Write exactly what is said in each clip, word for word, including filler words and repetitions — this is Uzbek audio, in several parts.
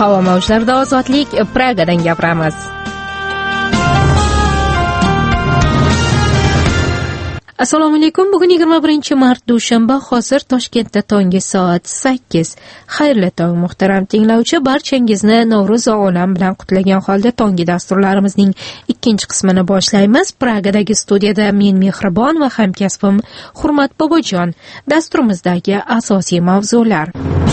Havo mavjlarida ozodlik, Pragadan gapiramiz. Assalomu alaykum. Bugun yigirma birinchi mart dushanba, hozir Toshkentda tongi soat sakkiz. Xayrli tong muhtaram tinglovchi, barchangizni Navro'z olam bilan qutlagan holda tongi dasturlarimizning ikkinchi qismini boshlaymiz. Pragadagi studiyada men Mehribon va hamkasbim Hurmat Bobojon. Dasturimizdagi asosiy mavzular: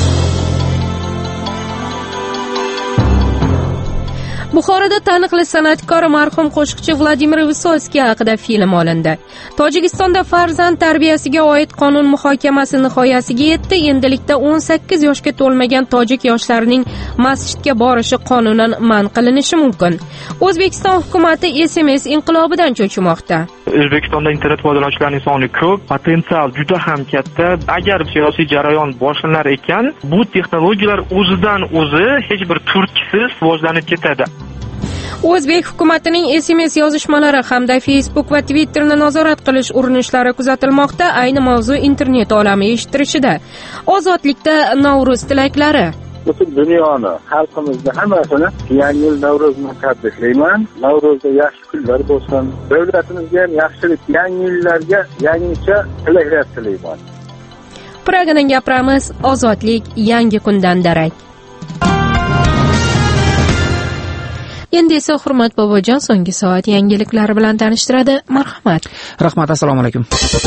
Buxoroda taniqli san'atkor marhum qo'shiqchi Vladimir Visotskiy haqida film olindi. Tojikistonda farzand tarbiyasiga oid qonun muhokamasi nihoyasiga yetdi. Endilikda o'n sakkiz yoshga to'lmagan tojik yoshlarining masjidga borishi qonunan man qilinishi mumkin. O'zbekiston hukumatati S M S inqilobidan cho'chimoqda. O'zbekistonda internet foydalanuvchilarining soni ko'p, potensial juda ham katta. Agar siyosiy jarayon boshlanar ekan, bu texnologiyalar o'zidan o'zi hech bir turtkisiz rivojlanib ketadi. O'zbek hukumatining S M S yozishmalari hamda Facebook va Twitterni nazorat qilish urinishlari kuzatilmoqda. Ayni mavzu internet olami eshittirishida. Ozodlikda Navro'z tilaklari. Butun dunyoni, xalqimizni hammasini Yangi yil Navro'z bilan tabriklayman. Navro'zda yaxshi kunlar bo'lsin. Davlatimizga ham yaxshilik, yangi yillarga yangicha tilaklar tilayman. Pragadan gapiramiz. Ozodlik yangi kundan darak. Endi esa Hurmat Bobojon so'nggi soat yangiliklari bilan tanishtiradi. Marhamat. Rahmat, assalomu alaykum.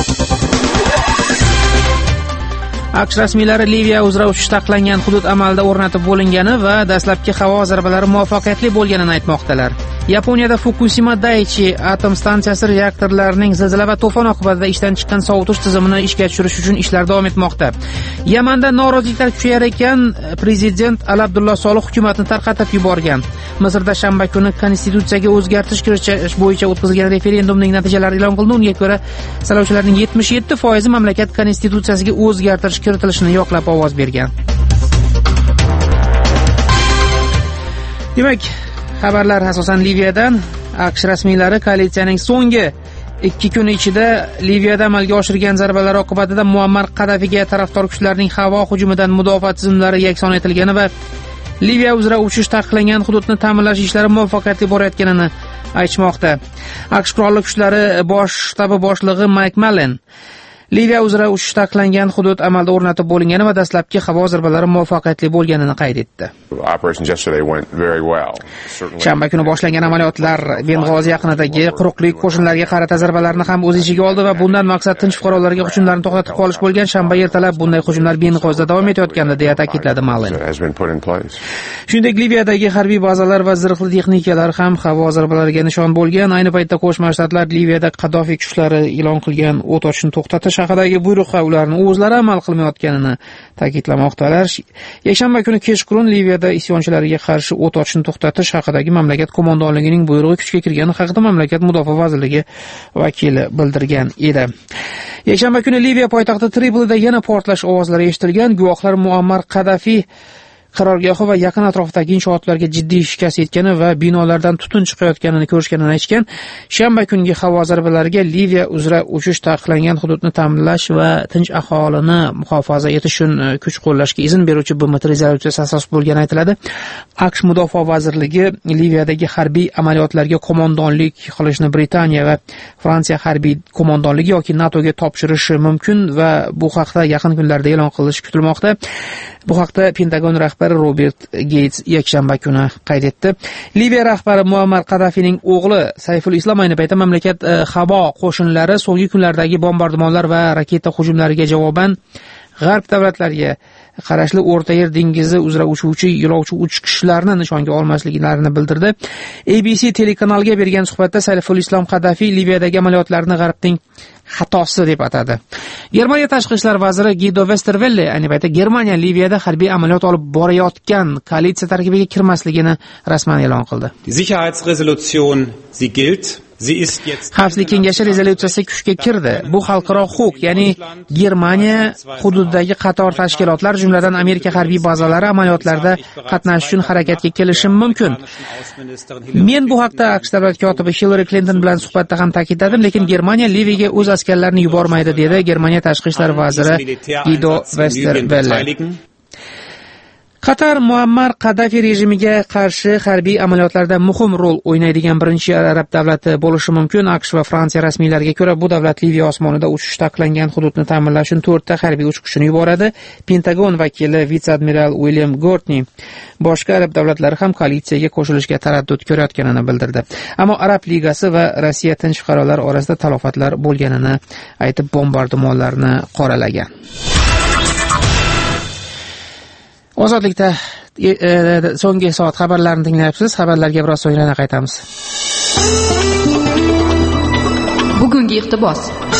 AQSh rasmiylari Liviya uzra uchish taqiqlangan hudud amalda o'rnatib bo'lingani va dastlabki havo zarbalari muvaffaqiyatli bo'lganini aytmoqdalar. Yaponiyada Fukushima Daiichi atom stansiyasi reaktorlarining zilzila va to'fon oqibatida ishdan chiqqan sovutish tizimini ishga tushirish uchun ishlar davom etmoqda. Yamanda noroziliklar kuchayar ekan, prezident Ali Abdulloh Solih hukumatni tarqatib yuborgan. Misrda shanba kuni konstitutsiyaga o'zgartirish kiritish bo'yicha o'tkazilgan referendumning natijalari e'lon qilindi. Unga ko'ra, saylovchilarning yetmish yetti foizi mamlakat konstitutsiyasiga o'zgartirish kiritilishini yoqlab ovoz bergan. Demak, xabarlar asosan Liviyadan. AQSh rasmiylari koalitsiyaning so'nggi ikki kun ichida Liviyada amalga oshirgan zarbalar oqibatida Muammar Qaddafiga tarafdor kuchlarning havo hujumidan mudofaa tizimlari yakson etilgani va Liviya uzra uchish taqiqlangan hududni ta'minlash ishlari muvaffaqiyatli borayotganini aytmoqda. AQSh qurolli kuchlari bosh shtabi boshlig'i Mayk Mallen Liviya uzra uchish taqiqlangan hudud amalda o'rnatib bo'lingani va dastlabki havo zarbalari muvaffaqiyatli bo'lganini qayd etdi. Shanba kuni boshlangan amaliyotlar Beng'ozi yaqinidagi quruqlik qo'shinlariga qarata zarbalarni ham o'z ichiga oldi va bundan maqsad tinch fuqarolarga hujumlarni to'xtatib qolish bo'lgan. Shanba ertalab bunday hujumlar Beng'ozida davom etayotgandi, deya ta'kidladi Mallen. Shuningdek, Liviyadagi harbiy bazalar va zirhli texnikalar ham havo zarbalariga nishon bo'lgan. Ayni paytda Qo'shma Shtatlar Liviyada Qaddafi kuchlari e'lon qilgan o't ochishni to'xtatish haqidagi buyruqqa ularni o'zlari amal qilmayotganini ta'kidlamoqdalar. Yakshanba kuni kechqurun Liviyada isyonchilarga qarshi o't ochishni to'xtatish haqidagi mamlakat qo'mondonligining buyrug'i kuchga kirgani haqida mamlakat mudofaa vazirligi vakili bildirgan edi. Yakshanba kuni Liviya poytaxti Tripolida yana portlash ovozlari eshitilgan. Guvohlar Muammar Qaddafi qarorgohi va yaqin atrofdagi inshootlarga jiddiy shikast yetgani va binolardan tutun chiqayotganini ko'rishganini aytgan. Shanba kungi havo zarbalariga Liviya uzra uchish taqiqlangan hududni ta'minlash va tinch aholini muhofaza etish uchun kuch qo'llashga izn beruvchi B M T rezolyutsiyasi asos bo'lgani aytiladi. AQSh mudofaa vazirligi Liviyadagi harbiy amaliyotlarga qo'mondonlik qilishni Britaniya va Fransiya harbiy qo'mondonligi yoki NATOga topshirishi mumkin va bu haqda yaqin kunlarda e'lon qilish kutilmoqda. Bu haqda Pentagon rahbari Robert Gates yakshanba kuni qayd etdi. Liviya rahbari Muammar Qaddafining o'g'li Sayful Islom ayni paytda mamlakat havo qo'shinlari so'nggi kunlardagi bombardimonlar va raketa hujumlariga javoban g'arb davlatlariga qarashli O'rta Yer dengizi uzra uchuvchi yo'lovchi uchishlarni nishonga olmasliklarini bildirdi. A B C telekanaliga bergan suhbatda Sayful Islom Qaddafi Liviyadagi amaliyotlarni g'arbning xatosi deb atadi. Germaniya tashqi ishlar vaziri Guido Westerwelle ayni paytda Germaniya Liviyada harbiy amaliyot olib borayotgan koalitsiya tarkibiga kirmasligini rasman e'lon qildi. Sicherheitsresolution sie gilt. Xavfsizlik kengashi rezolyutsiyasi kuchga kirdi. Bu xalqaro huquq, ya'ni Germaniya hududidagi qator tashkilotlar, jumladan Amerika harbiy bazalari amaliyotlarda qatnashish uchun harakatga kelishi mumkin. Men bu haqda AQSh davlat kotibi Hillary Clinton bilan suhbatda ham ta'kidladim, lekin Germaniya Liviyaga o'z askarlarini yubormaydi, dedi Germaniya tashqi ishlar vaziri Guido Westerwelle. Qatar Muammar Qaddafi rejimiga qarshi harbiy amaliyotlarda muhim rol o'ynaydigan birinchi arab davlati bo'lishi mumkin. AQSh va Fransiya rasmiylariga ko'ra, bu davlat Liviya osmonida uchish taqiqlangan hududni ta'minlash uchun to'rtta harbiy uchqushini yuboradi. Pentagon vakili vitse-admiral William Gortni boshqa arab davlatlari ham koalitsiyaga qo'shilishga taraddud ko'rayotganini bildirdi. Ammo Arab ligasi va Rossiya tinch fuqarolar orasida talofatlar bo'lganini aytib, bombardimonlarni qoralagan. Ozodlikda e, e, so'nggi soat xabarlarini tinglayapsiz. Xabarlarga biroz so'ng yana qaytamiz. Bugungi iqtibos.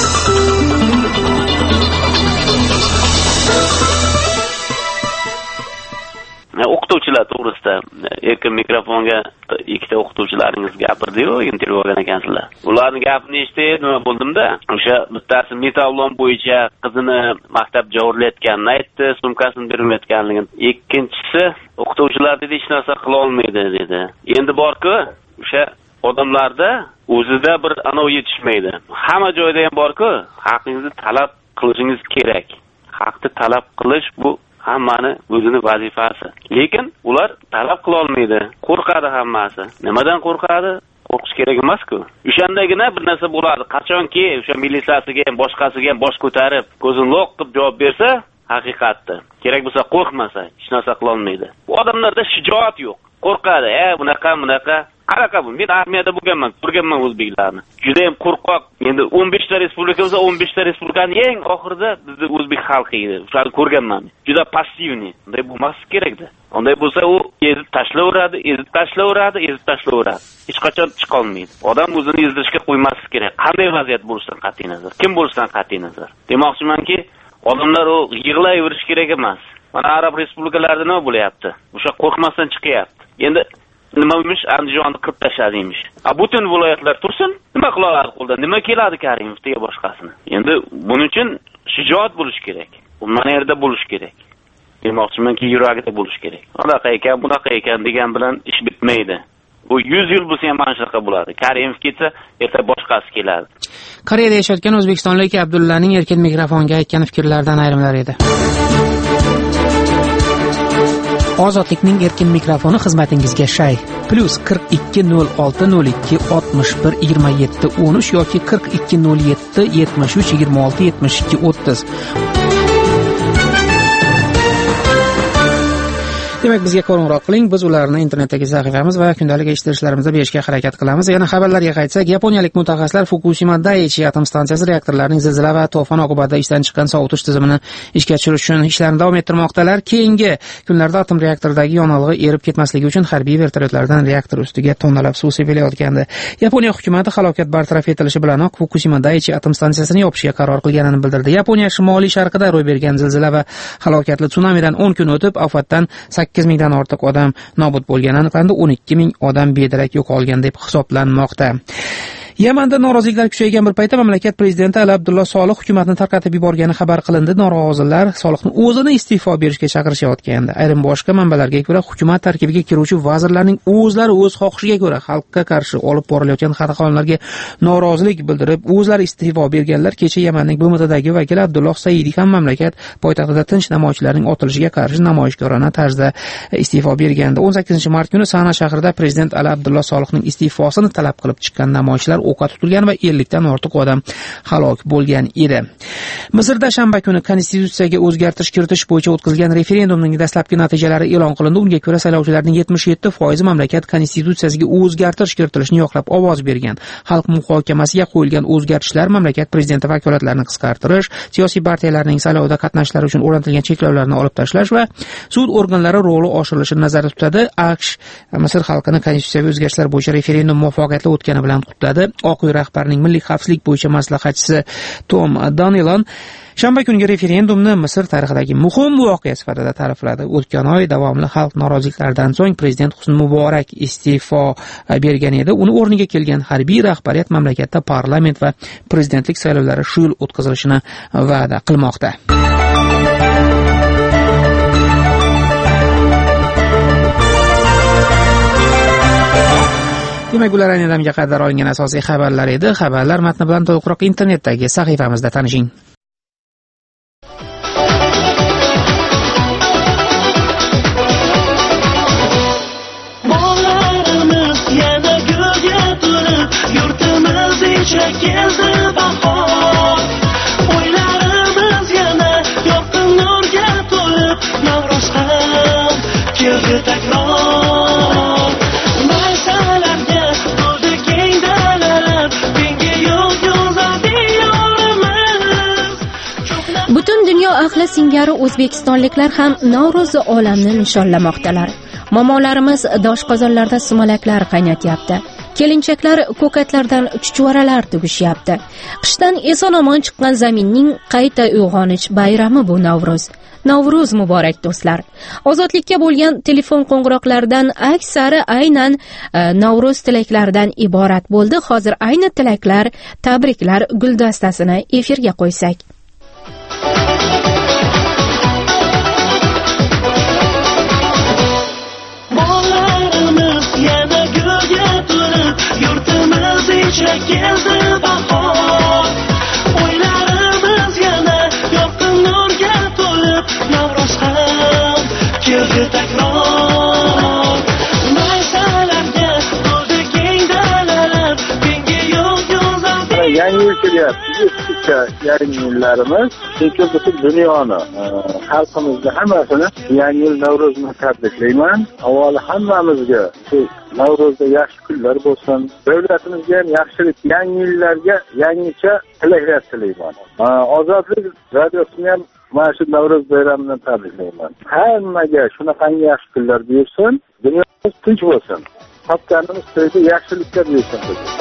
O'qituvchilar to'g'risida erkin mikrofonga ikkita o'qituvchilaringiz gapirdi-yu, intervyu olgan ekansizlar. Ularning gapini eshitib, nima bo'ldimda, o'sha bittasi metallon bo'yicha qizini maktabga o'rlayotganini aytdi, sumkasini bermayotganligini. Ikkinchisi, o'qituvchilar dedi hech narsa qila olmaydi dedi. Endi borku, o'sha odamlarda o'zida bir anov yetishmaydi. Hamma joyda ham borku, haqqingizni talab qilishingiz kerak. Haqni talab qilish bu hammani o'zini vazifasi. Lekin ular talab qila olmaydi. Qo'rqadi hammasi. Nimadan qo'rqadi? Qo'rqish kerak emas-ku. O'shandagina bir narsa bo'ladi. Qachonki o'sha militsiyasiga ham boshqasiga ham bosh ko'tarib, ko'zini loq qilib javob bersa, haqiqatda. Kerak bo'lsa qo'rqmasa, hech narsa qila olmaydi. Bu odamlarda shijoat yo'q. Qo'rqadi. "E, bunaqa, bunaqa." Qanaqa bu? Men armiyada bo'lganman, ko'rganman o'zbeklarni. Juda ham qo'rqoq. Endi o'n besh ta respublika bo'lsa, o'n besh ta respublikaning eng oxirida bizning o'zbek xalqi edi. O'shani ko'rganman. Juda passivniy. Bunday bo'lmasligi kerak-da. Unday bo'lsa, u ezib tashlayveradi, ezib tashlayveradi, ezib tashlayveradi. Hech qachon chiqa olmaydi. Odam o'zini ezdirishga qo'ymasligi kerak. Qanday vaziyat bo'lishidan qat'iy nazar, kim bo'lishidan qat'iy nazar. Demoqchimanki, odamlar o yig'layverish kerak emas. Mana Arab respublikalarida nima bo'lyapti? O'sha qo'rqmasdan chiqyapti. Endi nima bo'lmish, Andijonni qilib tashladingmish. A butun viloyatlar tursin, nima qila oladi qo'ldan? Nima keladi Karimovga boshqasini? Endi buning uchun shijoat bo'lish kerak. Bu mana yerda bo'lish kerak. Demoqchimanki, yuragida bo'lish kerak. Unaqa ekan, bunaqa ekan degan bilan ish bitmaydi. Bu yuz yil bo'lsa ham mana shunaqa bo'ladi. Karimov ketsa, erta boshqasi keladi. Koreyada yashayotgan o'zbekistonlik Abdullaning erkin mikrofonga aytgan fikrlaridan ayrimlar edi. Ozodlikning erkin mikrofoni xizmatingizga shay. Plus qirq ikki nol olti nol ikki oltmish bir yigirma yetti o'n uch yoki qirq ikki nol yetti yetmish uch yigirma olti yetmish ikki o'ttiz. Demak, bizga qo'ng'iroq qiling. Biz ularni internetdagi sahifamiz va kundalik eshittirishlarimizni berishga harakat qilamiz. Yana xabarlarga qaytsak, yaponiyalik mutaxassislar Fukushima Daiichi atom stansiyasi reaktorlarining zilzila va to'fon oqibatida ishdan chiqqan sovutish tizimini ishga tushirish uchun ishlarini davom ettirmoqdalar. Keyingi kunlarda atom reaktoridagi yonilg'i erib ketmasligi uchun harbiy vertolyotlardan reaktor ustiga tonnalab suv sepilayotgandi. Yaponiya hukumati halokat bartaraf etilishi bilanoq Fukushima Daiichi atom stansiyasini yopishga qaror qilganini bildirdi. Yaponiya shimoliy sharqida ro'y bergan zilzila va halokatli tsunamidan o'n kun o'tib ofatdan sakkiz mingdan ortiq odam nobud bo'lgani aniqlandi, o'n ikki ming odam bedarak yo'qolgan deb hisoblanmoqda. Yamanda noroziliklar kuchaygan bir paytda mamlakat prezidenti Ali Abdulloh Solih hukumatni tarqatib yuborgani xabar qilindi. Norozilar Solihni o'zini iste'fo berishga chaqirishayotgandi. Ayrim boshqa manbalarga ko'ra, hukumat tarkibiga kiruvchi vazirlarning o'zlari o'z xohishiga ko'ra xalqqa qarshi olib borilayotgan qonunlarga norozilik bildirib, o'zlari iste'fo berganlar. Kecha Yamanning B M Tdagi vakili Abdulloh Saidi ham mamlakat poytaxtida tinch namoyishchilarning otilishiga qarshi namoyishkorona tarzda iste'fo bergandi. o'n sakkizinchi mart kuni Sana shahrida prezident Ali Abdulloh Solihning iste'fosini talab qilib chiqqan namoyishchilar o'qqa tutilgan va ellikdan ortiq odam halok bo'lgan edi. Misrda shanba kuni konstitutsiyaga o'zgartirish kiritish bo'yicha o'tkazilgan referendumning dastlabki natijalari e'lon qilindi. Unga ko'ra saylovchilarning yetmish yetti foizi mamlakat konstitutsiyasiga o'zgartirish kiritilishini yoqlab ovoz bergan. Xalq muhokamasiga qo'yilgan o'zgartishlar mamlakat prezidenti vakolatlarini qisqartirish, siyosiy partiyalarning saylovda qatnashishlari uchun o'rnatilgan cheklovlarni olib tashlash va sud organlari roli oshirilishini nazarda tutadi. AQSh Misr xalqini konstitutsiyaviy o'zgartishlar bo'yicha referendum muvaffaqiyatli o'tgani bilan qutladi. Oq uy rahbarining milliy xavfsizlik bo'yicha maslahatchisi Tom Donilon shanba kungi referendumni Misr tarixidagi muhim voqea sifatida ta'rifladi. O'tgan oy davomli xalq noroziliklaridan so'ng prezident Husni Muborak iste'fo bergan edi. Uni o'rniga kelgan harbiy rahbariyat mamlakatda parlament va prezidentlik saylovlari shu yil o'tkazilishini va'da qilmoqda. Demak, ular aynan qadar olingan asosiy xabarlar edi. Xabarlar matni bilan to'liqroq internetdagi sahifamizda tanishing. Hali singari o'zbekistonliklar ham Navro'z olamni nishonlamoqdalar. Momolarimiz doshqozonlarda sumalaklar qaynatyapti. Kelinchaklar ko'katlardan chuchvaralar tugishyapti. Qishdan eson-omon chiqqan zaminning qayta uyg'onish bayrami bu Navro'z. Navro'z muborak do'stlar. Ozodlikka bo'lgan telefon qo'ng'iroqlaridan aksari aynan e, Navro'z tilaklaridan iborat bo'ldi. Hozir ayni tilaklar, tabriklar guldastasini efirga qo'ysak. Bollarimiz yana gulga to'lib, yurtimiz ichra keldi bahor. O'ylarimiz yana yorqin nurga to'lib, Navro'z ham keldi takror. Maysalarga to'ldi keng dalalar, kenge yo'l yo'zadi. Yangi yil kelyapti. Eskicha yangi yillarimiz, chunki butun dunyoni, xalqimizni hammasini yangi yil Navro'zni tabriklayman. Avvalo hammamizga shu Navro'zda yaxshi kunlar bo'lsin. Davlatimizga ham yaxshilik, yangi yillarga yangicha tilaklar tilayman. Ozodlik radiosini ham mana shu Navro'z bayramidan tabriklayman. Hammaga shunaqangi yaxshi kunlar bersin, dunyomiz tinch bo'lsin. Topganimiz to'yda yaxshiliklar bersin.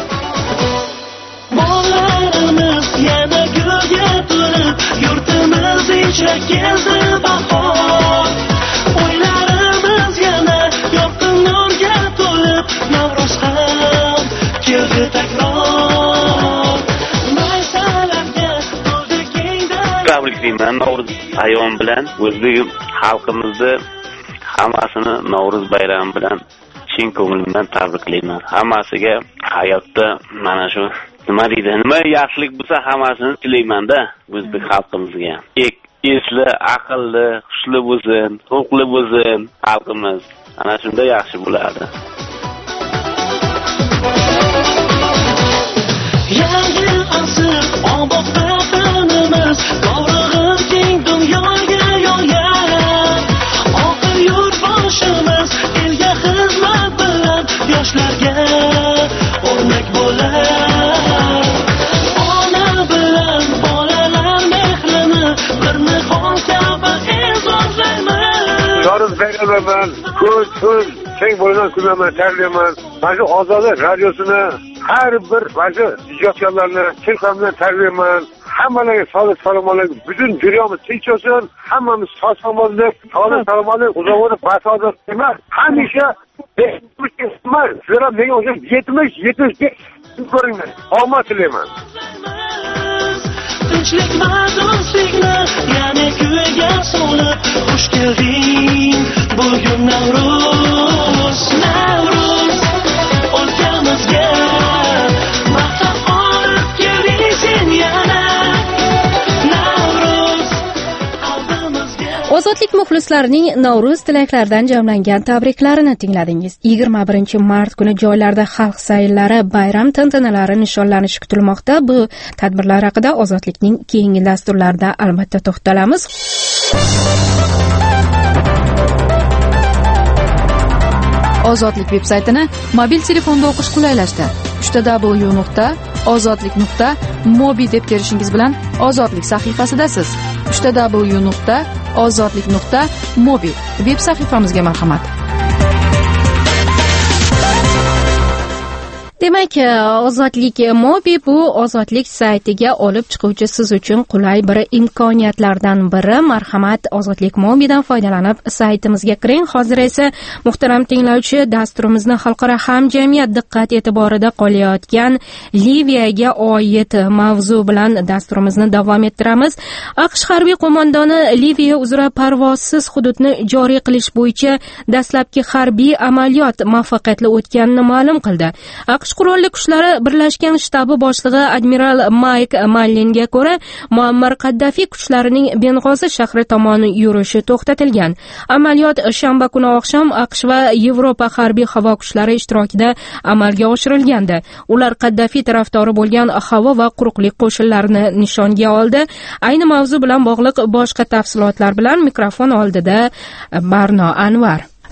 Bollarimiz yana gulga to'lib, yurtimiz ichra keldi bahor. O'ylarimiz yana yorqin nurga to'lib, Navro'z ham keldi takror. Maysalarga to'ldi keng dalalar. Tabriklayman Navro'z ayom bilan o'zbek xalqimizni hammasini Navro'z bayrami bilan chin ko'nglimdan tabriklayman. Hammasiga hayotda mana shu nima deydi, nima yaxshilik bo'lsa hammasini tilayman-da o'zbek xalqimizga. Ek, esli, aqlli, xushli bo'lsin, xulqli bo'lsin xalqimiz. Ana shunda yaxshi bo'ladi. Yangi asr obod vatanimiz, to'g'ri keng dunyoga yo'yar. Oqil yurtboshimiz elga xizmat bilan yoshlarga o'rnak bo'lar. Ona bilan bolalar mehrini bir nihol kabi e'zozlaymiz. Navro'z bayramidan ko'z ko'z keng bo'lgan kunlarni tabriklayman. Mana shu Ozodlik radiosini har bir mana ijodkorlarni chin qalbdan tabriklayman. Hammalarga sog'lik salomatlik, butun dunyomiz tinch bo'lsin, hammamiz sog' salomatlik, sog'lik salomatlik, uzoq basadoq emas, hamisha emas, sizlar menga o'sha yetmish yetmish ko'ringlar. Omad tilayman. Tinchlik va do'stlikni yana kuyga solib, xush kelding bugun Navro'z, Navro'z o'lkamizga maqtab olib kelding sen yana. Ozodlik muxlislarining Navro'z tilaklaridan jamlangan tabriklarini tingladingiz. yigirma birinchi mart kuni joylarda xalq sayllari, bayram tantanalari nishonlanishi kutilmoqda. Bu tadbirlar haqida Ozodlikning keyingi dasturlarida albatta to'xtalamiz. Ozodlik veb-saytini mobil telefonda o'qish qulaylashdi. w w w nuqta ozodlik nuqta mobi deb terishingiz bilan Ozodlik sahifasidasiz. w w w nuqta ozodlik nuqta mobi veb sahifamizga marhamat. Demak, Ozodlik Mobi bu Ozodlik saytiga olib chiquvchi siz uchun qulay bir imkoniyatlardan biri. Marhamat, Ozodlik Mobidan foydalanib saytimizga kiring. Hozir esa muhtaram tinglovchi, dasturimizni xalqaro hamjamiyat diqqat e'tiborida qolayotgan Liviyaga oid mavzu bilan dasturimizni davom ettiramiz. AQSh harbiy qo'mondoni Liviya uzra parvozsiz hududni joriy qilish bo'yicha dastlabki harbiy amaliyot muvaffaqiyatli o'tganini ma'lum qildi. AQSh qurolli kuchlari birlashgan shtabi boshlig'i admiral Mayk Mallinga ko'ra, Muammar Qaddafi kuchlarining Beng'ozi shahri tomon yurishi to'xtatilgan. Amaliyot shanba kuni oqshom AQSh va Yevropa harbiy havo kuchlari ishtirokida amalga oshirilgandi. Ular Qaddafi tarafdori bo'lgan havo va quruqlik qo'shinlarini nishonga oldi. Ayni mavzu bilan bog'liq boshqa tafsilotlar bilan mikrofon oldida Barno Anvar.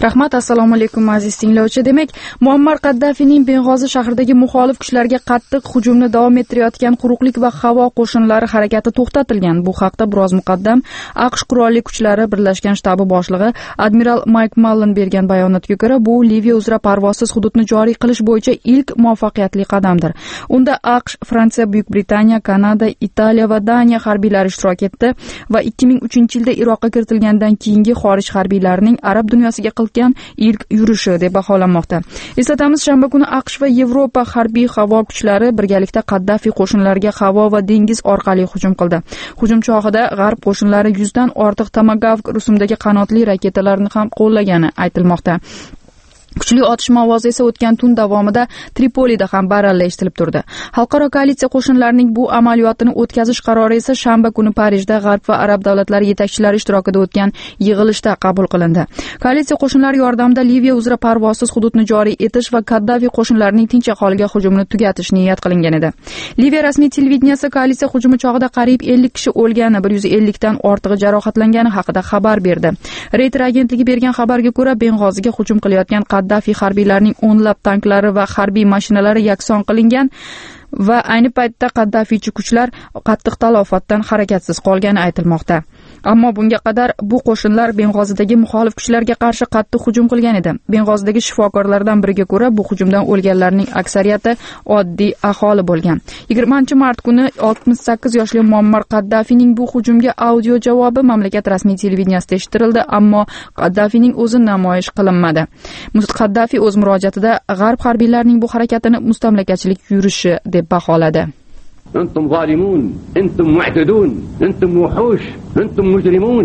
Rahmat, assalomu alaykum aziz tinglovchi. Demak, Muammar Qaddafining Beng'ozi shahridagi muxolif kuchlarga qattiq hujumni davom ettirayotgan quruqlik va havo qo'shinlari harakati to'xtatilgan. Bu haqda biroz muqaddam AQSh qurolli kuchlari birlashgan shtabi boshlig'i admiral Mayk Mallen bergan bayonotga ko'ra, bu Liviya uzra parvozsiz hududni joriy qilish bo'yicha ilk muvaffaqiyatli qadamdir. Unda AQSh, Fransiya, Buyuk Britaniya, Kanada, Italiya va Daniya harbiylari ishtirok etdi va ikki ming uchinchi yilda Iroqqa kiritilgandan keyingi xorij harbiylarining arab dunyosiga qilgan ilk yurishi deb baholanmoqda. Eslatamiz, shanba kuni AQSh va Yevropa harbiy havo kuchlari birgalikda Qaddafi qo'shinlariga havo va dengiz orqali hujum qildi. Hujum chog'ida g'arb qo'shinlari yuzdan ortiq Tomahawk rusumdagi qanotli raketalarni ham qo'llagani aytilmoqda. Kuchli otishma ovozi esa o'tgan tun davomida Tripolida ham baralla eshitilib turdi. Xalqaro koalitsiya qo'shinlarining bu amaliyotini o'tkazish qarori esa shanba kuni Parijda G'arb va arab davlatlari yetakchilari ishtirokida o'tgan yig'ilishda qabul qilindi. Koalitsiya qo'shinlari yordamida Liviya uzra parvozsiz hududni joriy etish va Qaddafi qo'shinlarining tinch aholiga hujumni tugatish niyat qilingan edi. Liviya rasmiy televideniyasi koalitsiya hujumi chog'ida qariyb ellik kishi o'lgani, bir yuz ellik dan ortig'i jarohatlangani haqida xabar berdi. Reuters agentligi bergan xabarga ko'ra, Beng'oziga hujum qilayotgan Qaddafi harbiylarining o'nlab tanklari va harbiy mashinalari yakson qilingan va ayni paytda Qaddafichi kuchlar qattiq talofatdan harakatsiz qolgani aytilmoqda. Ammo bunga qadar bu qo'shinlar Beng'ozidagi muxolif kuchlarga qarshi qattiq hujum qilgan edi. Beng'ozidagi shifokorlardan biriga ko'ra, bu hujumdan o'lganlarning aksariyati oddiy aholi bo'lgan. yigirmanchi mart kuni oltmish sakkiz yoshli Muammar Qaddafining bu hujumga audio javobi mamlakat rasmiy televideniyasida eshittirildi, ammo Qaddafining o'zi namoyish qilinmadi. Qaddafi o'z murojaatida g'arb harbiylarining bu harakatini mustamlakachilik yurishi deb baholadi. أنتم ظالمون، أنتم معتدون، أنتم وحوش، أنتم مجرمون.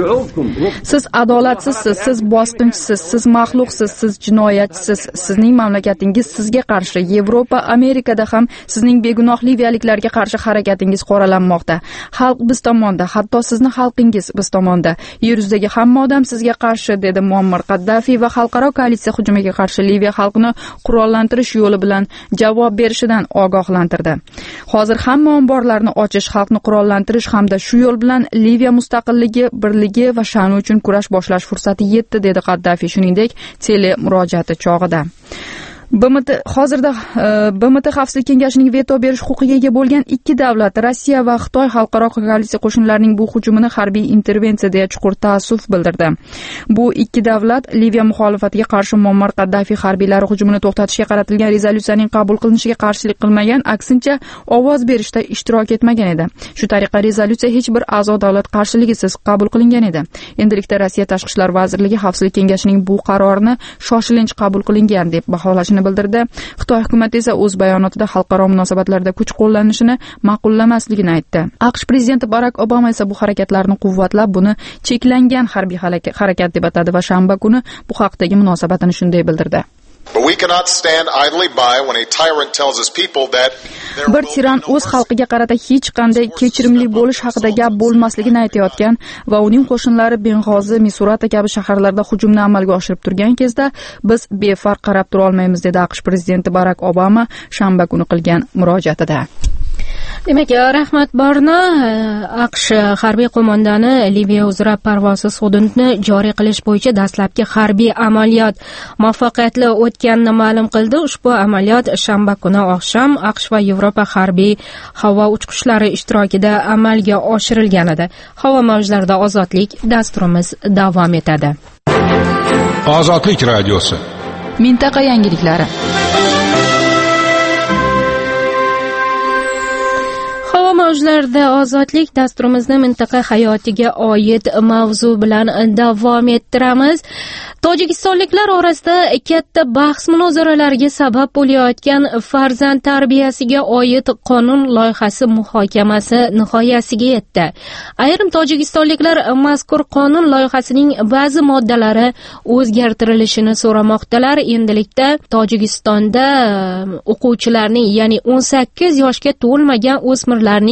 Siz adolatsizsiz, siz bosqinchisiz, siz maxluqsiz, siz jinoyatchisiz. Sizning mamlakatingiz sizga qarshi, Yevropa, Amerikada ham sizning begunoh liviyaliklarga qarshi harakatingiz qoralanmoqda. Xalq biz tomonda, hatto sizning xalqingiz biz tomonda. Yer yuzidagi hamma odam sizga qarshi, dedi Muammar Qaddafi va xalqaro koalitsiya hujumiga qarshi Liviya xalqini qurollantirish yo'li bilan javob berishidan ogohlantirdi. Hozir hamma omborlarni ochish, xalqni qurollantirish hamda shu yo'l bilan Liviya mustaqilligi, birligi va sha'ni uchun kurash boshlash fursati yetdi, dedi Qaddafi shuningdek tele murojaati chog'ida. B M T hozirda B M T Xavfsizlik kengashining veto berish huquqiga ega bo'lgan ikki davlat, Rossiya va Xitoy xalqaro koalitsiya qo'shinlarining bu hujumini harbiy intervensiya deya chuqur ta'assuf bildirdi. Bu ikki davlat Liviya muxolifatiga qarshi Muammar Qaddafi harbiylari hujumini to'xtatishga qaratilgan rezolyutsiyaning qabul qilinishiga qarshilik qilmagan, aksincha ovoz berishda ishtirok etmagan edi. Shu tariqa rezolyutsiya hech bir a'zo davlat qarshiligisiz qabul qilingan edi. Endilikda Rossiya Tashqi ishlar vazirligi Xavfsizlik kengashining bu qarorini shoshilinch qabul qilingan deb baholashni bildirdi. Xitoy hukumati esa o'z bayonotida xalqaro munosabatlarda kuch qo'llanishini ma'qullamasligini aytdi. AQSh prezidenti Barak Obama esa bu harakatlarni quvvatlab, buni cheklangan harbiy harakat deb atadi va shanba kuni bu haqdagi munosabatini shunday bildirdi. Bir tiran o'z xalqiga qarata hech qanday kechirimli bo'lish haqida gap bo'lmasligini aytayotgan va uning qo'shinlari Beng'ozi, Misurata kabi shaharlarda hujumni amalga oshirib turgan kezda biz befarq qarab tura olmaymiz, dedi AQSh prezidenti Barak Obama shanba kuni qilgan murojaatida. Demak, Rahmat Borno, AQSh harbiy qo'mondoni Liviya uzra parvozsiz hududni joriy qilish bo'yicha dastlabki harbiy amaliyot muvaffaqiyatli o'tganini ma'lum qildi. Ushbu amaliyot shanba kuni oqshom AQSh va Yevropa harbiy havo uchqishlari ishtirokida amalga oshirilgan edi. Havo mavjlarida ozodlik dasturimiz davom etadi. Ozodlik radiosi. Mintaqa yangiliklari. Mavzularda ozodlik dasturimizni mintaqa hayotiga oid mavzu bilan davom ettiramiz. Tojikistonliklar orasida katta bahs munozaralarga sabab bo'layotgan farzand tarbiyasiga oid qonun loyihasi muhokamasi nihoyasiga yetdi. Ayrim tojikistonliklar mazkur qonun loyihasining ba'zi moddalari o'zgartirilishini so'ramoqdalar. Endilikda Tojikistonda o'quvchilarning, ya'ni o'n sakkiz yoshga to'lmagan o'smirlarning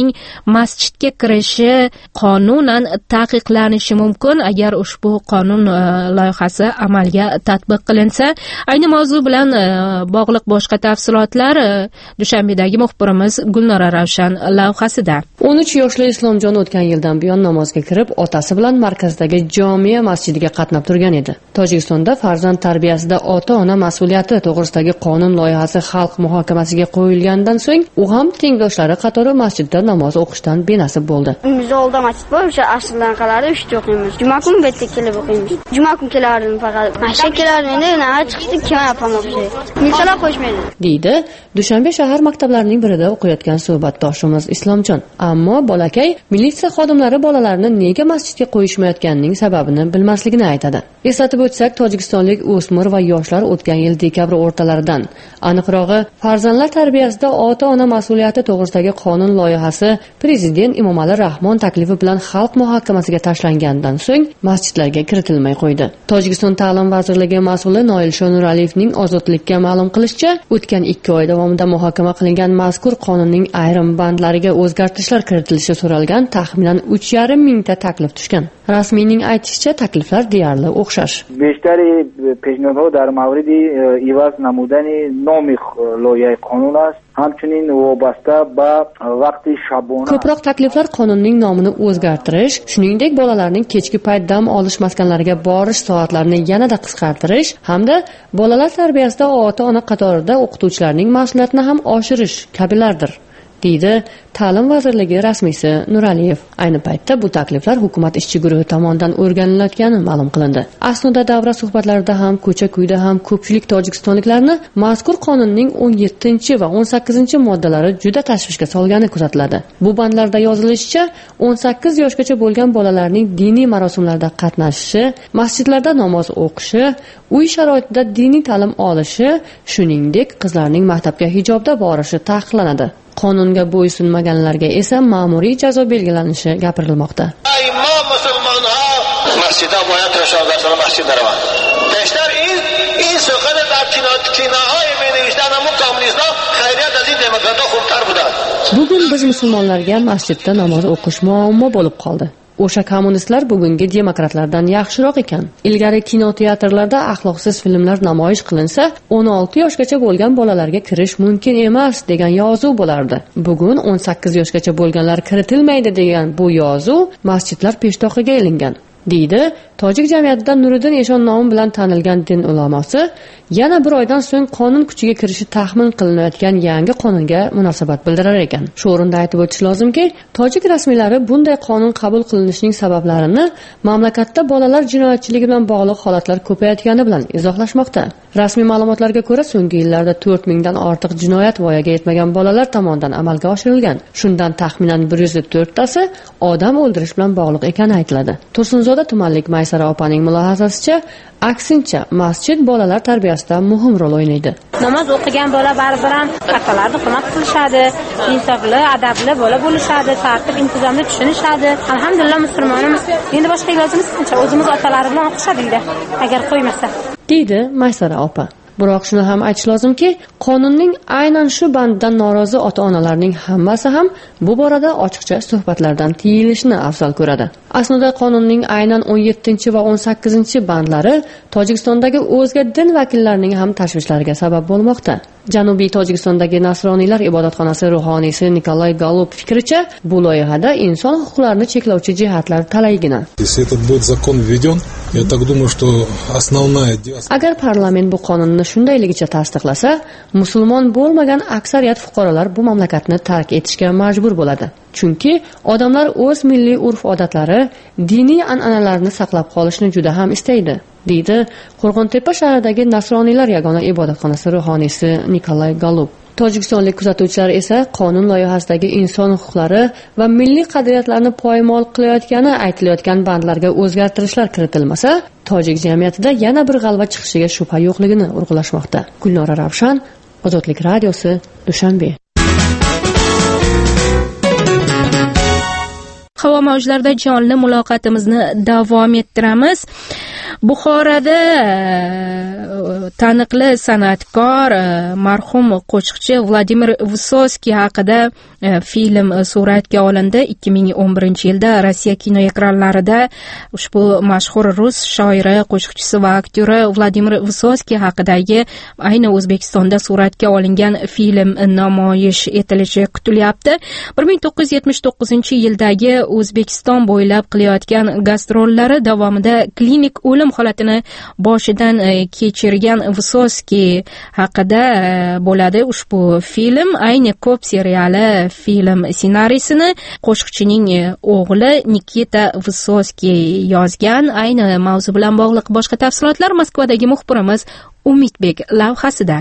odamlarning masjidga kirishi qonunan taqiqlanishi mumkin agar ushbu qonun loyihasi amalga tatbiq qilinsa. Ayni mavzu bilan bog'liq boshqa tafsilotlar Dushanbedagi muxbirimiz Gulnora Ravshan lavhasida. o'n uch yoshli Islomjon o'tgan yildan buyon namozga kirib, otasi bilan markazdagi Jomia masjidiga qatnab turgan edi. Tojikistonda farzand tarbiyasida ota-ona mas'uliyati to'g'risidagi qonun loyihasi xalq muhokamasiga qo'yilgandan so'ng, u ham tengdoshlari qatori masjidda namoz o'qishdan benasib bo'ldi. Bizda oldin masjid bor, o'sha asrdan qalari uchta o'qiymiz. Juma kuni bu yerga kelib o'qiymiz. Juma kuni kelardim faqat. Masjidga kelardim, endi nima chiqishdi, kim yapamoqchi. Milsalar qo'shmaydi. deydi Dushanbe shahar maktablarining birida o'qiyotgan suhbatdoshimiz Islomjon. Ammo bolakay militsiya xodimlari bolalarni nega masjidga qo'yishmayotganining sababini bilmasligini aytadi. Eslatib o'tsak, tojikistonlik o'smir va yoshlar o'tgan yil dekabr o'rtalaridan, aniqrog'i farzandlar tarbiyasida ota-ona mas'uliyati to'g'risidagi qonun loyihasi prezident Emomali Rahmon taklifi bilan xalq muhokamasiga tashlangandan so'ng masjidlarga kiritilmay qo'ydi. Tojikiston ta'lim vazirligi mas'uli Noilsho Nuraliyevning Ozodlikka ma'lum qilishicha, o'tgan ikki oy davomida muhokama qilingan mazkur qonunning ayrim bandlariga o'zgartirishlar kiritilishi so'ralgan taxminan uch yarim mingta taklif tushgan. Rasmiyning aytishicha, takliflar deyarli o'xshash. بیشتری پیشنهادها در مورد عوض نمودن نام لایحه قانون است. همچنین وابسته به وقت شبانه. Ko'proq takliflar qonunning nomini o'zgartirish, shuningdek bolalarning kechki payt dam olish maskanlariga borish soatlarini yanada qisqartirish hamda bolalar tarbiyasida ota-ona qatorida o'qituvchilarning mas'uliyatini ham oshirish kabilardir, deydi Ta'lim vazirligi rasmiysi Nuraliyev. Ayni paytda bu takliflar hukumat ishchi guruhi tomonidan o'rganilayotgani ma'lum qilindi. Aslida davra suhbatlarida ham, ko'cha-kuyda ham ko'pchilik tojikistonliklarni mazkur qonunning o'n yettinchi va o'n sakkizinchi moddalari juda tashvishga solgani kuzatiladi. Bu bandlarda yozilishicha, o'n sakkiz yoshgacha bo'lgan bolalarning diniy marosimlarda qatnashishi, masjidlarda namoz o'qishi, uy sharoitida diniy ta'lim olishi, shuningdek qizlarning maktabga hijobda borishi taqiqlanadi. Qonunga bo'ysunmaganlarga esa ma'muriy jazo belgilanishi gapirilmoqda. ما مسلمان ها مسجد ها باید رشادت کنند، مسجد نروند. بیشتر این این سخن در کنایه‌های می‌نوشتن اما کمونیست‌ها خیریت از این دموکرات‌ها خوبتر بودند. Bugun biz musulmonlarga masjidda namoz o'qish muammo bo'lib qoldi. O'sha kommunistlar bugungi demokratlardan yaxshiroq ekan. Ilgari kinoteatrlarda axloqsiz filmlar namoyish qilinsa, o'n olti yoshgacha bo'lgan bolalarga kirish mumkin emas degan yozuv bo'lardi. Bugun o'n sakkiz yoshgacha bo'lganlar kiritilmaydi degan bu yozuv masjidlar peshtoqiga ilingan, deydi tojik jamiyatida Nuriddin Eshon nomi bilan tanilgan din ulamosi. Yana bir oydan so'ng qonun kuchiga kirishi taxmin qilinayotgan yangi qonunga munosabat bildirar ekan. Shu o'rinda aytib o'tish lozimki, tojik rasmiylari bunday qonun qabul qilinishining sabablarini mamlakatda bolalar jinoyatchiligi bilan bog'liq holatlar ko'payayotgani bilan izohlashmoqda. Rasmiy ma'lumotlarga ko'ra, so'nggi yillarda to'rt mingdan ortiq jinoyat voyaga yetmagan bolalar tomonidan amalga oshirilgan. Shundan taxminan bir yuz to'rttasi odam o'ldirish bilan bog'liq ekani aytiladi. Tursunzoda tumanlik Maysara opaning mulohazasicha, aksincha masjid bolalar tarbiyasida muhim rol o'ynaydi. Namoz o'qigan bola baribir ham kattalarni hurmat qilishadi, insofli, adabli bola bo'lishadi, tartib intizomni tushunishadi. Alhamdulillah musulmonimiz. Endi boshqa ilojimiz qancha? O'zimiz otalar bilan o'qishadi-da, agar qo'ymasa. deydi Maysara opa. Biroq shuni ham aytish lozimki, qonunning aynan shu banddan norozi ota-onalarning hammasi ham bu borada ochiqcha suhbatlardan tiyilishni afzal ko'radi. Aslida qonunning aynan o'n yettinchi va o'n sakkizinchi bandlari Tojikistondagi o'zga din vakillarining ham tashvishlariga sabab bo'lmoqda. Janubiy Tojikistondagi Nasroniylar ibodatxonasi ruhoniysi Nikolay Golub fikricha, bu loyihada inson huquqlarini cheklovchi jihatlar talaygina. Agar parlament bu qonunni shundayligicha tasdiqlasa, musulmon bo'lmagan aksariyat fuqarolar bu mamlakatni tark etishga majbur bo'ladi. Chunki odamlar o'z milliy urf-odatlari, diniy an'analarni saqlab qolishni juda ham istaydi, deydi Qo'rg'ontepa shahridagi Nasroniylar yagona ibodatxonasi ruhoniysi Nikolay Golub. Tojikistonlik kuzatuvchilar esa qonun loyihasidagi inson huquqlari va milliy qadriyatlarni poymol qilayotgani aytilayotgan bandlarga o'zgartirishlar kiritilmasa, tojik jamiyatida yana bir g'alva chiqishiga shubha yo'qligini urg'ulashmoqda. Gulnora Ravshan, Ozodlik radiosi, Dushanbe. Havo mavjlarida jonli muloqotimizni davom ettiramiz. Buxoroda taniqli san'atkor marhum qo'shiqchi Vladimir Vysotsky haqida film suratga olindi. ikki ming o'n birinchi yilda Rossiya kino ekranlarida ushbu mashhur rus shoiri, qo'shiqchisi va aktyori Vladimir Vysotsky haqidagi ayni O'zbekistonda suratga olingan film namoyish etilishi kutilyapti. bir ming to'qqiz yuz yetmish to'qqizinchi yildagi O'zbekiston bo'ylab qilayotgan gastrollari davomida klinik o'lim holatini boshidan kechirgan Vysotsky haqida bo'ladi ushbu film. Ayni ko'p seriali film ssenariysini qo'shiqchining o'g'li Nikita Vysotsky yozgan. Ayni mavzu bilan bog'liq boshqa tafsilotlar Moskvadagi muxbirimiz Umidbek lavhasida.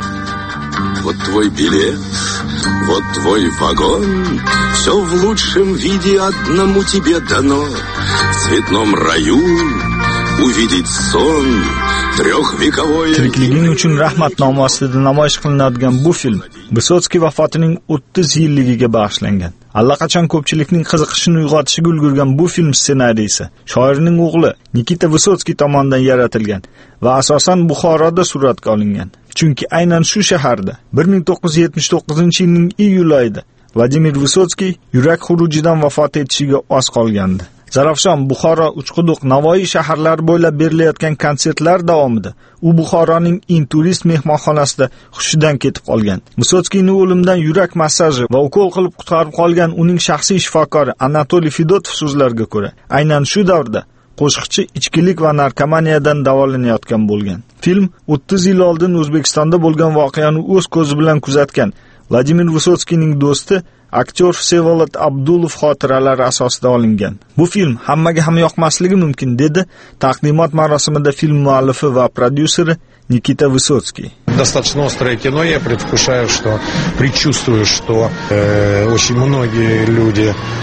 Вот твой билет, вот твой вагон, все в лучшем виде одному тебе дано. В цветном раю увидеть сон трехвековой. Tirikliging uchun rahmatnoma ostida namoyish qilinadigan bu film Vysotsky vafotining o'ttiz yilligiga bag'ishlangan. Allaqachon ko'pchilikning qiziqishini uyg'otishiga ulgurgan bu film ssenariysi shoirning o'g'li Nikita Vysotsky tomonidan yaratilgan va asosan Buxoroda suratga olingan. Chunki aynan shu shaharda bir ming to'qqiz yuz yetmish to'qqizinchi yilning iyul oyida Vladimir Vysotsky yurak xurujidan vafot etishiga oz qolgandi. Zarafshon, Buxoro, Uchquduq, Navoiy shaharlari bo'ylab berilayotgan konsertlar davomida u Buxoroning eng turist mehmonxonasida hushidan ketib qolgan. Vysotskyning o'limdan yurak massaji va ukol qilib qutqarib qolgan uning shaxsiy shifokori Anatoliy Fedotov so'zlariga ko'ra, aynan shu davrda qo'shiqchi ichkilik va narkomaniyadan davolanayotgan bo'lgan. Film o'ttiz yil oldin O'zbekistonda bo'lgan voqeani o'z ko'zi bilan kuzatgan Vladimir Vysotskyning do'sti aktyor Vsevolod Abdulov xotiralari asosida olingan. Bu film hammaga ham yoqmasligi mumkin, dedi taqdimot marosimida film muallifi va prodyuseri Nikita Vysotsky. Достаточно острое кино, я предвкушаю, что предчувствую, что э, очень многие люди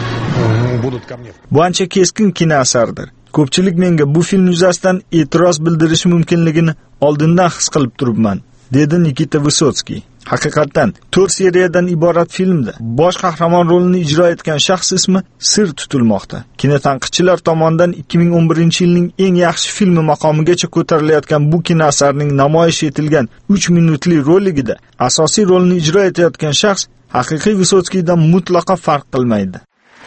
э, будут ко мне. Bu ancha keskin kino asardir. Ko'pchilik menga bu film yuzasidan e'tiroz bildirishi mumkinligini oldindan his qilib turibman, dedi Nikita Vysotsky. Haqiqatan to'rt seriyadan iborat filmda bosh qahramon rolini ijro etgan shaxs ismi sir tutilmoqda. Kinotanqidchilar tomonidan ikki ming o'n birinchi yilning eng yaxshi filmi maqomigacha ko'tarilayotgan bu kino asarining namoyish etilgan uch minutli roligida asosiy rolni ijro etayotgan shaxs haqiqiy Vysotskydan mutlaqo farq qilmaydi.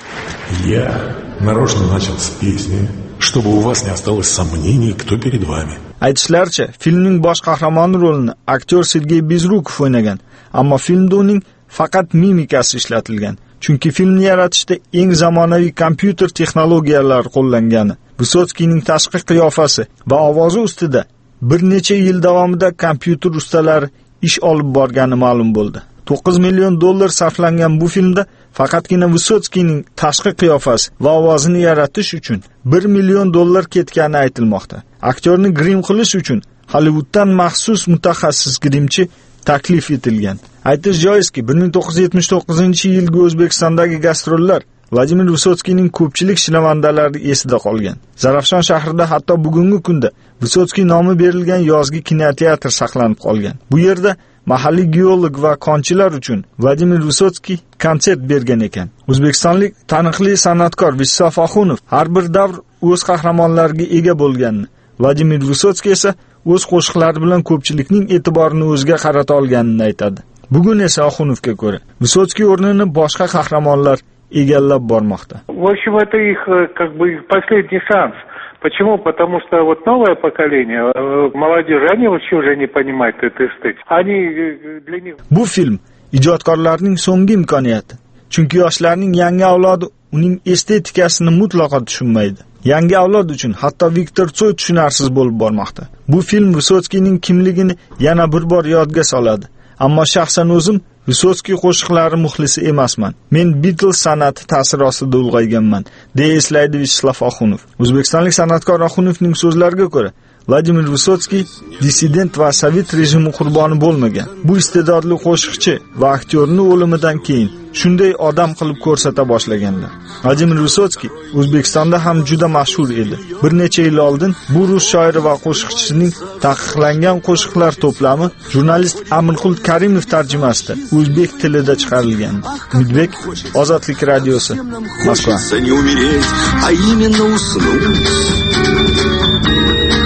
Я нарочно начал с песни, чтобы у вас не осталось сомнений, кто перед вами. Aytishlaricha, filmning bosh qahramoni rolini aktyor Sergey Bezrukov o'ynagan, ammo filmda uning faqat mimikasi ishlatilgan. Chunki filmni yaratishda eng zamonaviy kompyuter texnologiyalari qo'llangani, Vysotskyning tashqi qiyofasi va ovozi ustida bir necha yil davomida kompyuter ustalari ish olib borgani ma'lum bo'ldi. to'qqiz million dollar sarflangan bu filmda faqatgina Vysotskyning tashqi qiyofasi va ovozini yaratish uchun bir million dollar ketgani aytilmoqda. Aktyorni grim qilish uchun Hollywooddan maxsus mutaxassis grimchi taklif etilgan. Aytish joizki, bir ming to'qqiz yuz yetmish to'qqizinchi yilgi O'zbekistondagi gastrollar Vladimir Vysotskyning ko'pchilik shinavandalari esida qolgan. Zarafshon shahrida hatto bugungi kunda Vysotsky nomi berilgan yozgi kinoteatr saqlanib qolgan. Bu yerda mahalliy geolog va konchilar uchun Vladimir Vysotsky konsert bergan ekan. O'zbekistonlik taniqli san'atkor Vislav Axunov har bir davr o'z qahramonlariga ega bo'lganini, Vladimir Vysotsky esa o'z qo'shiqlari bilan ko'pchilikning e'tiborini o'ziga qarata olganini aytadi. Bugun esa Axunovga ko'ra, Vysotsky o'rnini boshqa qahramonlar egallab bormoqda. В общем, это их как бы последний шанс. Почему? Потому что вот новое поколение, молодежь, они вообще уже не понимают этой эстетики. Они для них... Bu film ijodkorlarning so'nggi imkoniyati. Chunki yoshlarning yangi avlodi uning estetikasini mutlaqo tushunmaydi. Yangi avlod uchun hatto Viktor Tsoy tushunarsiz bo'lib bormoqda. Bu film Vysotskyning kimligini yana bir bor yodga soladi. Ammo shaxsan o'zim Vysotsky qo'shiqlari muxlisi emasman. Men Beatles san'ati ta'siri ostida ulg'ayganman, deya eslaydi Vislav Axunov. O'zbekistonlik san'atkor Axunovning so'zlariga ko'ra, Vladimir Vysotsky dissident va sovet rejimi qurboni bo'lmagan. Bu iste'dodli qo'shiqchi va aktyorning o'limidan keyin shunday odam qilib ko'rsata boshlaganlar. Vladimir Vysotsky O'zbekistonda ham juda mashhur edi. Bir necha yil oldin bu rus shoiri va qo'shiqchisining taqiqlangan qo'shiqlar to'plami jurnalist Amirqul Karimov tarjimasida o'zbek tilida chiqarilgan. Umidbek, Ozodlik radiosi, Moskva.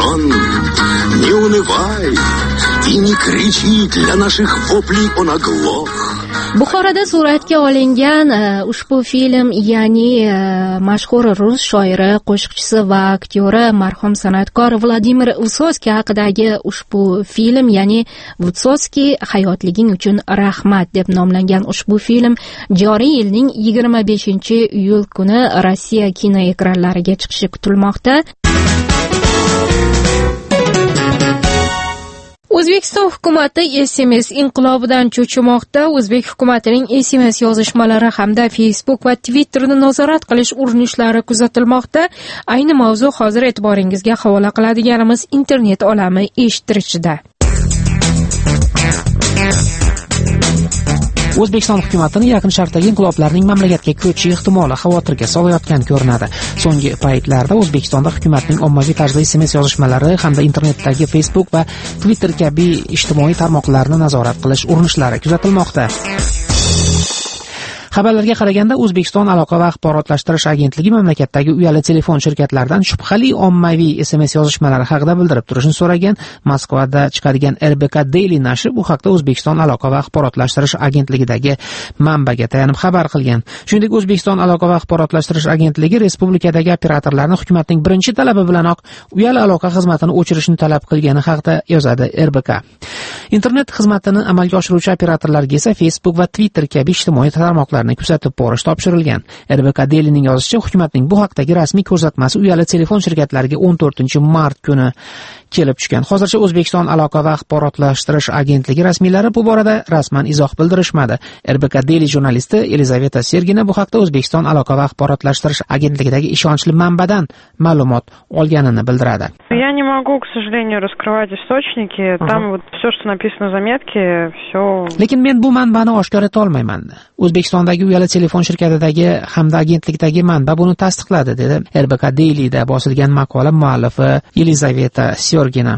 жен. Не унывай и не кричи, для наших воплей он оглох. Buxoroda suratga olingan ushbu film, ya'ni mashhur rus shoiri, qo'shiqchisi va aktyori marhum san'atkor Vladimir Vysotsky haqidagi ushbu film, ya'ni Vysotsky hayotliging uchun rahmat deb nomlangan ushbu film joriy yilning yigirma beshinchi iyul kuni Rossiya kinoekranlariga chiqishi kutilmoqda. O'zbekiston hukumati S M S inqilobidan cho'chimoqda. O'zbek hukumatining S M S yozishmalari hamda Facebook va Twitterni nazorat qilish urinishlari kuzatilmoqda. Ayni mavzu hozir e'tiboringizga havola qiladiganimiz internet olami eshittirishida. O'zbekiston hukumatini Yaqin Sharqdagi inqiloblarning mamlakatga ko'chishi ehtimoli xavotirga solayotgan ko'rinadi. So'nggi paytlarda O'zbekistonda hukumatning ommaviy tarzda S M S yozishmalari hamda internetdagi Facebook va Twitter kabi ijtimoiy tarmoqlarni nazorat qilish urinishlari kuzatilmoqda. Xabarlarga qaraganda, O'zbekiston aloqa va axborotlashtirish agentligi mamlakatdagi uyali telefon shirkatlaridan shubhali ommaviy S M S yozishmalari haqida bildirib turishni so'ragan. Moskvada chiqadigan R B K Daily nashri bu haqda O'zbekiston aloqa va axborotlashtirish agentligidagi manbaga tayanib xabar qilgan. Shuningdek, O'zbekiston aloqa va axborotlashtirish agentligi respublikadagi operatorlarni hukumatning birinchi talabi bilanoq uyali aloqa xizmatini o'chirishni talab qilgani haqida yozadi R B K. Internet xizmatini amalga oshiruvchi operatorlarga esa Facebook va Twitter kabi ijtimoiy tarmoqlarni kuzatib borish topshirilgan. R B K Daily'ning yozishicha, hukumatning bu haqdagi rasmiy ko'rsatmasi uyali telefon shirkatlariga o'n to'rtinchi mart kuni kelib tushgan. Hozircha O'zbekiston aloqa va axborotlashtirish agentligi rasmiylari bu borada rasman izoh bildirishmadi. R B K Daily jurnalisti Elizaveta Sergina bu haqda O'zbekiston aloqa va axborotlashtirish agentligidagi ishonchli manbadan ma'lumot olganini bildiradi. Я не могу, к сожалению, раскрывать источники. Там вот все, что написано в заметке, все. Lekin men bu manbani oshkor eta olmayman. O'zbekistondagi uyali telefon shirkatidagi hamda agentlikdagi manba buni tasdiqladi, dedi R B K Daily'da bosilgan maqola muallifi Elizaveta Sergina.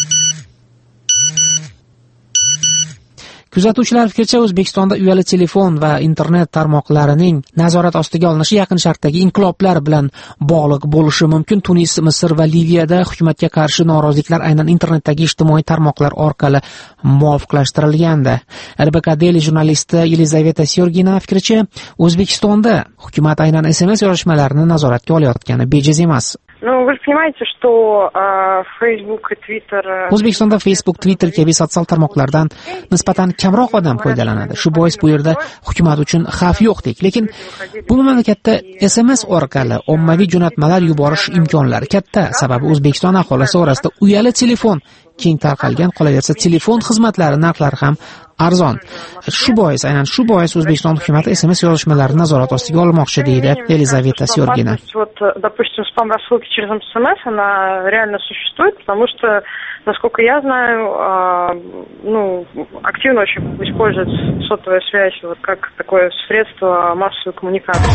Kuzatuvchilar fikricha, O'zbekistonda uyali telefon va internet tarmoqlarining nazorat ostiga olinishi Yaqin Sharqdagi inqiloblar bilan bog'liq bo'lishi mumkin. Tunis, Misr va Liviyada hukumatga qarshi noroziliklar aynan internetdagi ijtimoiy tarmoqlar orqali muvofiqlashtirilganda. R B K Daily jurnalisti Elizaveta Sergina fikricha, O'zbekistonda hukumat aynan S M S yozishmalarini nazoratga olayotgani bejiz emas. Ну, вы же понимаете, что э, Facebook и Twitter... O'zbekistonda Facebook, Twitter kabi sotsial tarmoqlardan nisbatan kamroq odam foydalanadi. Shu bois bu yerda hukumat uchun xavf yo'qdek. Lekin bu mamlakatda S M S orqali ommaviy jo'natmalar yuborish imkonlari katta. Sababi O'zbekiston aholisi orasida uyali telefon keng tarqalgan, qolaversa telefon xizmatlari narxlari ham arzon. Shu bois, aynan shu bois O'zbekiston hukumati S M S yozishmalarini nazorat ostiga olmoqchi, deydi Elizaveta Sergina. Вот, допустим, спам-рассылки через эс эм эс, она реально существует, потому что, насколько я знаю, ну, активно очень используется сотовая связь вот как такое средство массовой коммуникации.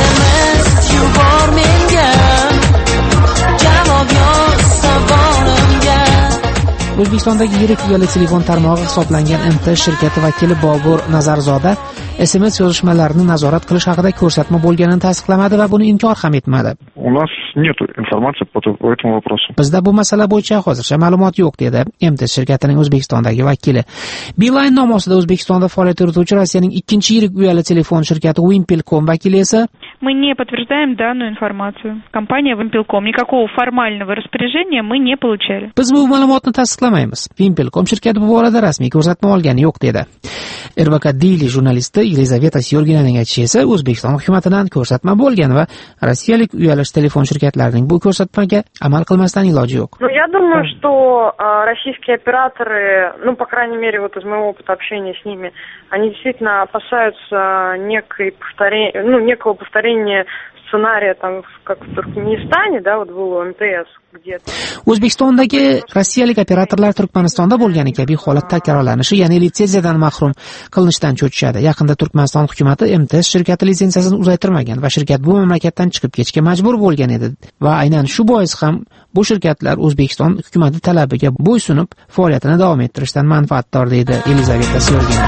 O'zbekistondagi yirik uyali telefon tarmog'i hisoblangan M T S shirkati vakili Bobur Nazarzoda S M S yozishmalarini nazorat qilish haqida ko'rsatma bo'lganini tasdiqlamadi va buni inkor ham etmadi. У нас нет информации по этому вопросу. Bizda bu masala bo'yicha hozircha ma'lumot yo'q, dedi M T S shirkatining O'zbekistondagi vakili. Beeline nom ostida O'zbekistonda faoliyat yurituvchi Rossiyaning ikkinchi yirik uyali telefon shirkati Wimpelcom vakili esa Мы не подтверждаем данную информацию. Компания Wimpelcom никакого формального распоряжения мы не получали. Biz bu ma'lumotni tasdiqlamaymiz. Wimpelcom shirkati bu borada rasmiy ko'rsatma olgani yo'q, dedi. R B K Daily jurnalisti Elizaveta Serginaning aytishicha esa O'zbekiston hukumatidan ko'rsatma bo'lgan va rossiyalik uyali telefon shirkatlarining bu ko'rsatmaga amal qilmasdan iloji yo'q. Ну, я думаю, что э, российские операторы, ну, по крайней мере, вот из моего опыта общения с ними, они действительно опасаются некой повторения, ну, некого повторения сценария, там, как в Туркменистане, да, вот было М Т С где-то. O'zbekistondagi rossiyalik operatorlar Turkmanistonda bo'lgani kabi holat takrorlanishi, ya'ni litsenziyadan mahrum qilinishdan cho'chishadi. Yaqinda Turkmaniston hukumati M T S shirkati litsenziyasini uzaytirmagan va shirkat bu mamlakatdan chiqib ketishga majbur bo'lgan edi. Va aynan shu bois ham bu shirkatlar O'zbekiston hukumati talabiga bo'ysunib faoliyatini davom ettirishdan manfaatdor, deydi Elizaveta Sergina.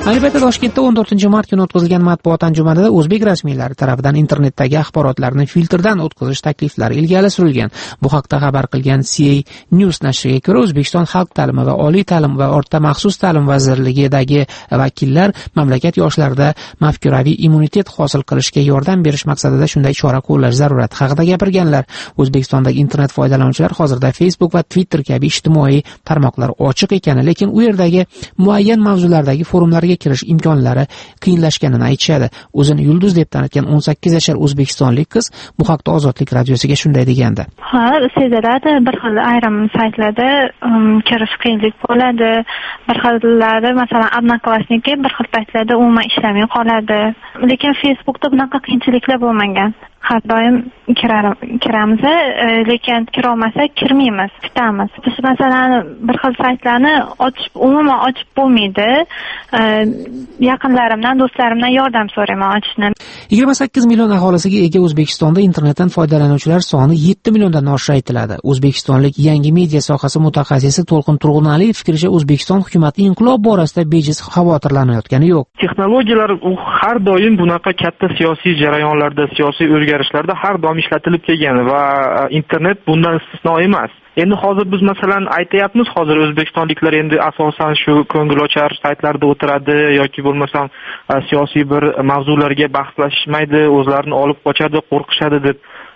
Ayni paytda Toshkentda o'n to'rtinchi mart kuni o'tkazilgan matbuot anjumanida o'zbek rasmiylari tomonidan internetdagi axborotlarni filtrdan o'tkazish takliflari ilgari surilgan. Bu haqda xabar qilgan C A News nashriga ko'ra, O'zbekiston Xalq ta'limi va oliy ta'lim va o'rta maxsus ta'lim vazirligidagi vakillar mamlakat yoshlarida mafkuraviy immunitet hosil qilishga yordam berish maqsadida shunday chora qo'llash zarurati haqida gapirganlar. O'zbekistondagi internet foydalanuvchilar hozirda Facebook va Twitter kabi ijtimoiy tarmoqlar ochiq ekani, lekin u yerdagi muayyan mavzulardagi forumlarga kirish imkonlari qiyinlashganini aytishadi. O'zini yulduz deb tanitgan o'n sakkiz yashar o'zbekistonlik qiz bu haqda Ozodlik radiosiga shunday degandi. Ha, seziladi, bir xil ayrim saytlarda um, kirish qiyinlik bo'ladi. Bir xillari, masalan, Odnoklassniki bir xil paytlarda umuman ishlamay qoladi. Lekin Facebookda bunaqa qiyinchiliklar bo'lmagan. Har doim kiramiz, lekin kira olmasak kirmaymiz, tutamiz. Biz masalan bir xil saytlarni ochib, umuman ochib bo'lmaydi. Yaqinlarimdan, do'stlarimdan yordam so'rayman ochishni. yigirma sakkiz million aholisiga ega O'zbekistonda internetdan foydalanuvchilar soni yetti milliondan oshishi aytiladi. O'zbekistonlik yangi media sohasi mutaxassisi To'lqin Turg'unaliyev fikricha, O'zbekiston hukumati inqilob borasida bejiz xavotirlanayotgani yo'q. Texnologiyalar u har doim bunaqa katta siyosiy jarayonlarda, siyosiy o'zgarishlarda har doim ishlatilib kelgan va internet bundan istisno emas. Endi hozir biz masalan aytayapmiz, hozir o'zbekistonliklar endi asosan shu ko'ngilochar saytlarda o'tiradi yoki bo'lmasam siyosiy bir mavzularga bahslashmaydi, o'zlarini olib qochadi, qo'rqishadi deb.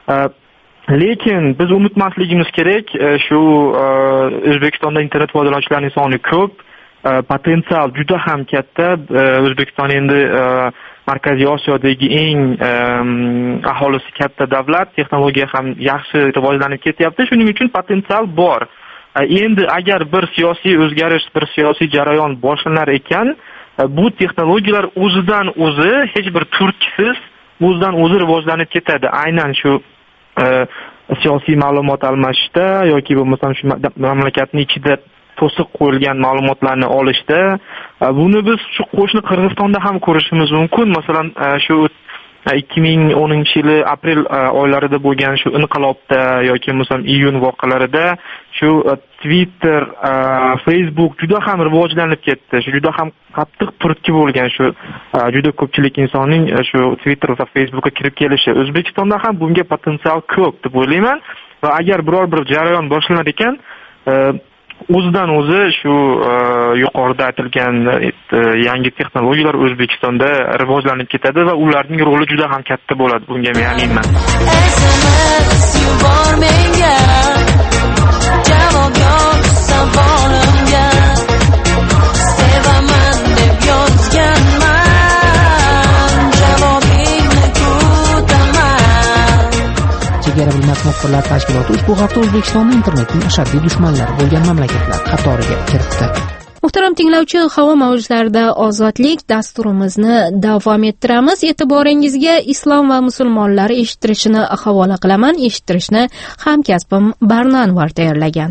Lekin biz unutmasligimiz kerak, shu O'zbekistonda internet foydalanuvchilarining soni ko'p, potensial juda ham katta. O'zbekiston endi Markaziy Osiyodagi eng aholisi katta davlat, texnologiya ham yaxshi rivojlanib ketyapti. Shuning uchun potensial bor. Endi agar bir siyosiy o'zgarish, bir siyosiy jarayon boshlanar ekan, bu texnologiyalar o'zidan o'zi hech bir turtkisiz o'zidan o'zi rivojlanib ketadi. Aynan shu siyosiy ma'lumot almashishda yoki bo'lmasam shu mamlakatning ichida to'siq qo'yilgan ma'lumotlarni olishda, buni biz shu qo'shni Qirg'izistonda ham ko'rishimiz mumkin. Masalan, shu ikki ming o'ninchi yili aprel oylarida bo'lgan shu inqilobda yoki bo'lmasam iyun voqealarida shu Twitter, Facebook juda ham rivojlanib ketdi. Shu juda ham qattiq turtki bo'lgan, shu juda ko'pchilik insonning shu Twitter va Facebookga kirib kelishi. O'zbekistonda ham bunga potensial ko'p deb o'ylayman va agar biror bir jarayon boshlanar ekan, o'zidan o'zi shu yuqorida aytilgan yangi texnologiyalar O'zbekistonda rivojlanib ketadi va ularning roli juda ham katta bo'ladi. Bunga men aminman. Chegara bilmas muxbirlar tashkiloti ushbu hafta O'zbekistonni internetning ashaddiy dushmanlari bo'lgan mamlakatlar qatoriga kiritdi. Muhtaram tinglovchi, havo mavjlarida ozodlik dasturimizni davom ettiramiz. E'tiboringizga islom va musulmonlar eshittirishini havola qilaman. Eshittirishni hamkasbim Barno Anvar tayyorlagan.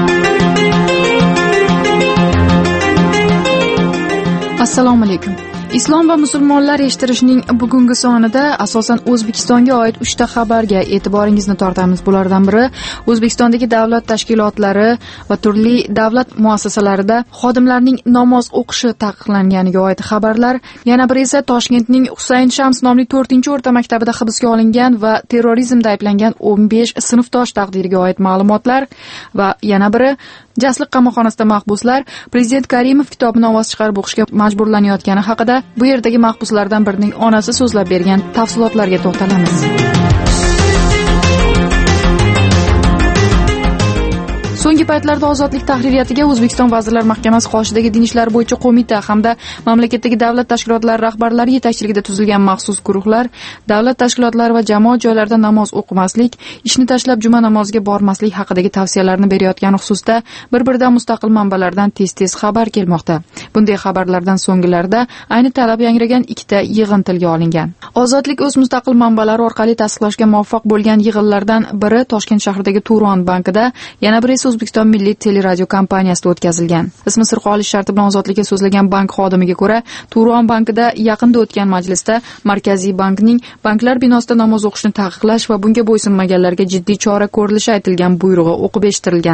Assalomu alaykum. Islom va musulmonlar eshittirishning bugungi sonida asosan O'zbekistonga oid uchta xabarga e'tiboringizni tortamiz. Bulardan biri O'zbekistondagi davlat tashkilotlari va turli davlat muassasalarida xodimlarning namoz o'qishi taqiqlanganiga oid xabarlar. Yana biri esa Toshkentning Husayn Shams nomli to'rtinchi o'rta maktabida hibsga olingan va terrorizmda ayblangan o'n besh sinfdosh taqdiriga oid ma'lumotlar va yana biri Jasliq qamoqxonasida mahbuslar Prezident Karimov kitobini ovoz chiqarib o'qishga majburlanayotgani haqida bu yerdagi mahbuslardan birining onasi so'zlab bergan tafsilotlarga to'xtalamiz. So'nggi paytlarda ozodlik tahririyatiga O'zbekiston Vazirlar Mahkamasi qoshidagi din ishlari bo'yicha qo'mita hamda mamlakatdagi davlat tashkilotlari rahbarlari yetakchiligida tuzilgan maxsus guruhlar davlat tashkilotlari va jamoat joylarida namoz o'qimaslik, ishni tashlab juma namoziga bormaslik haqidagi tavsiyalarni berayotgani xususida bir-biridan mustaqil manbalardan tez-tez xabar kelmoqda. Bunday xabarlardan so'nggilarda ayni talab yangragan ikkita yig'in tilga olingan. Ozodlik o'z mustaqil manbalari orqali tasdiqlashga muvaffaq bo'lgan yig'inlardan biri Toshkent shahridagi Turon bankida, yana biri esa O'zbekiston Milliy teleradio kompaniyasida o'tkazilgan. Ismi sir qolish sharti bilan ozodlikka so'zlagan bank xodimiga ko'ra, Turon bankida yaqinda o'tgan majlisda Markaziy bankning banklar binosida namoz o'qishni taqiqlash va bunga bo'ysunmaganlarga jiddiy chora ko'rilishi aytilgan buyrug'i o'qib eshittirilgan.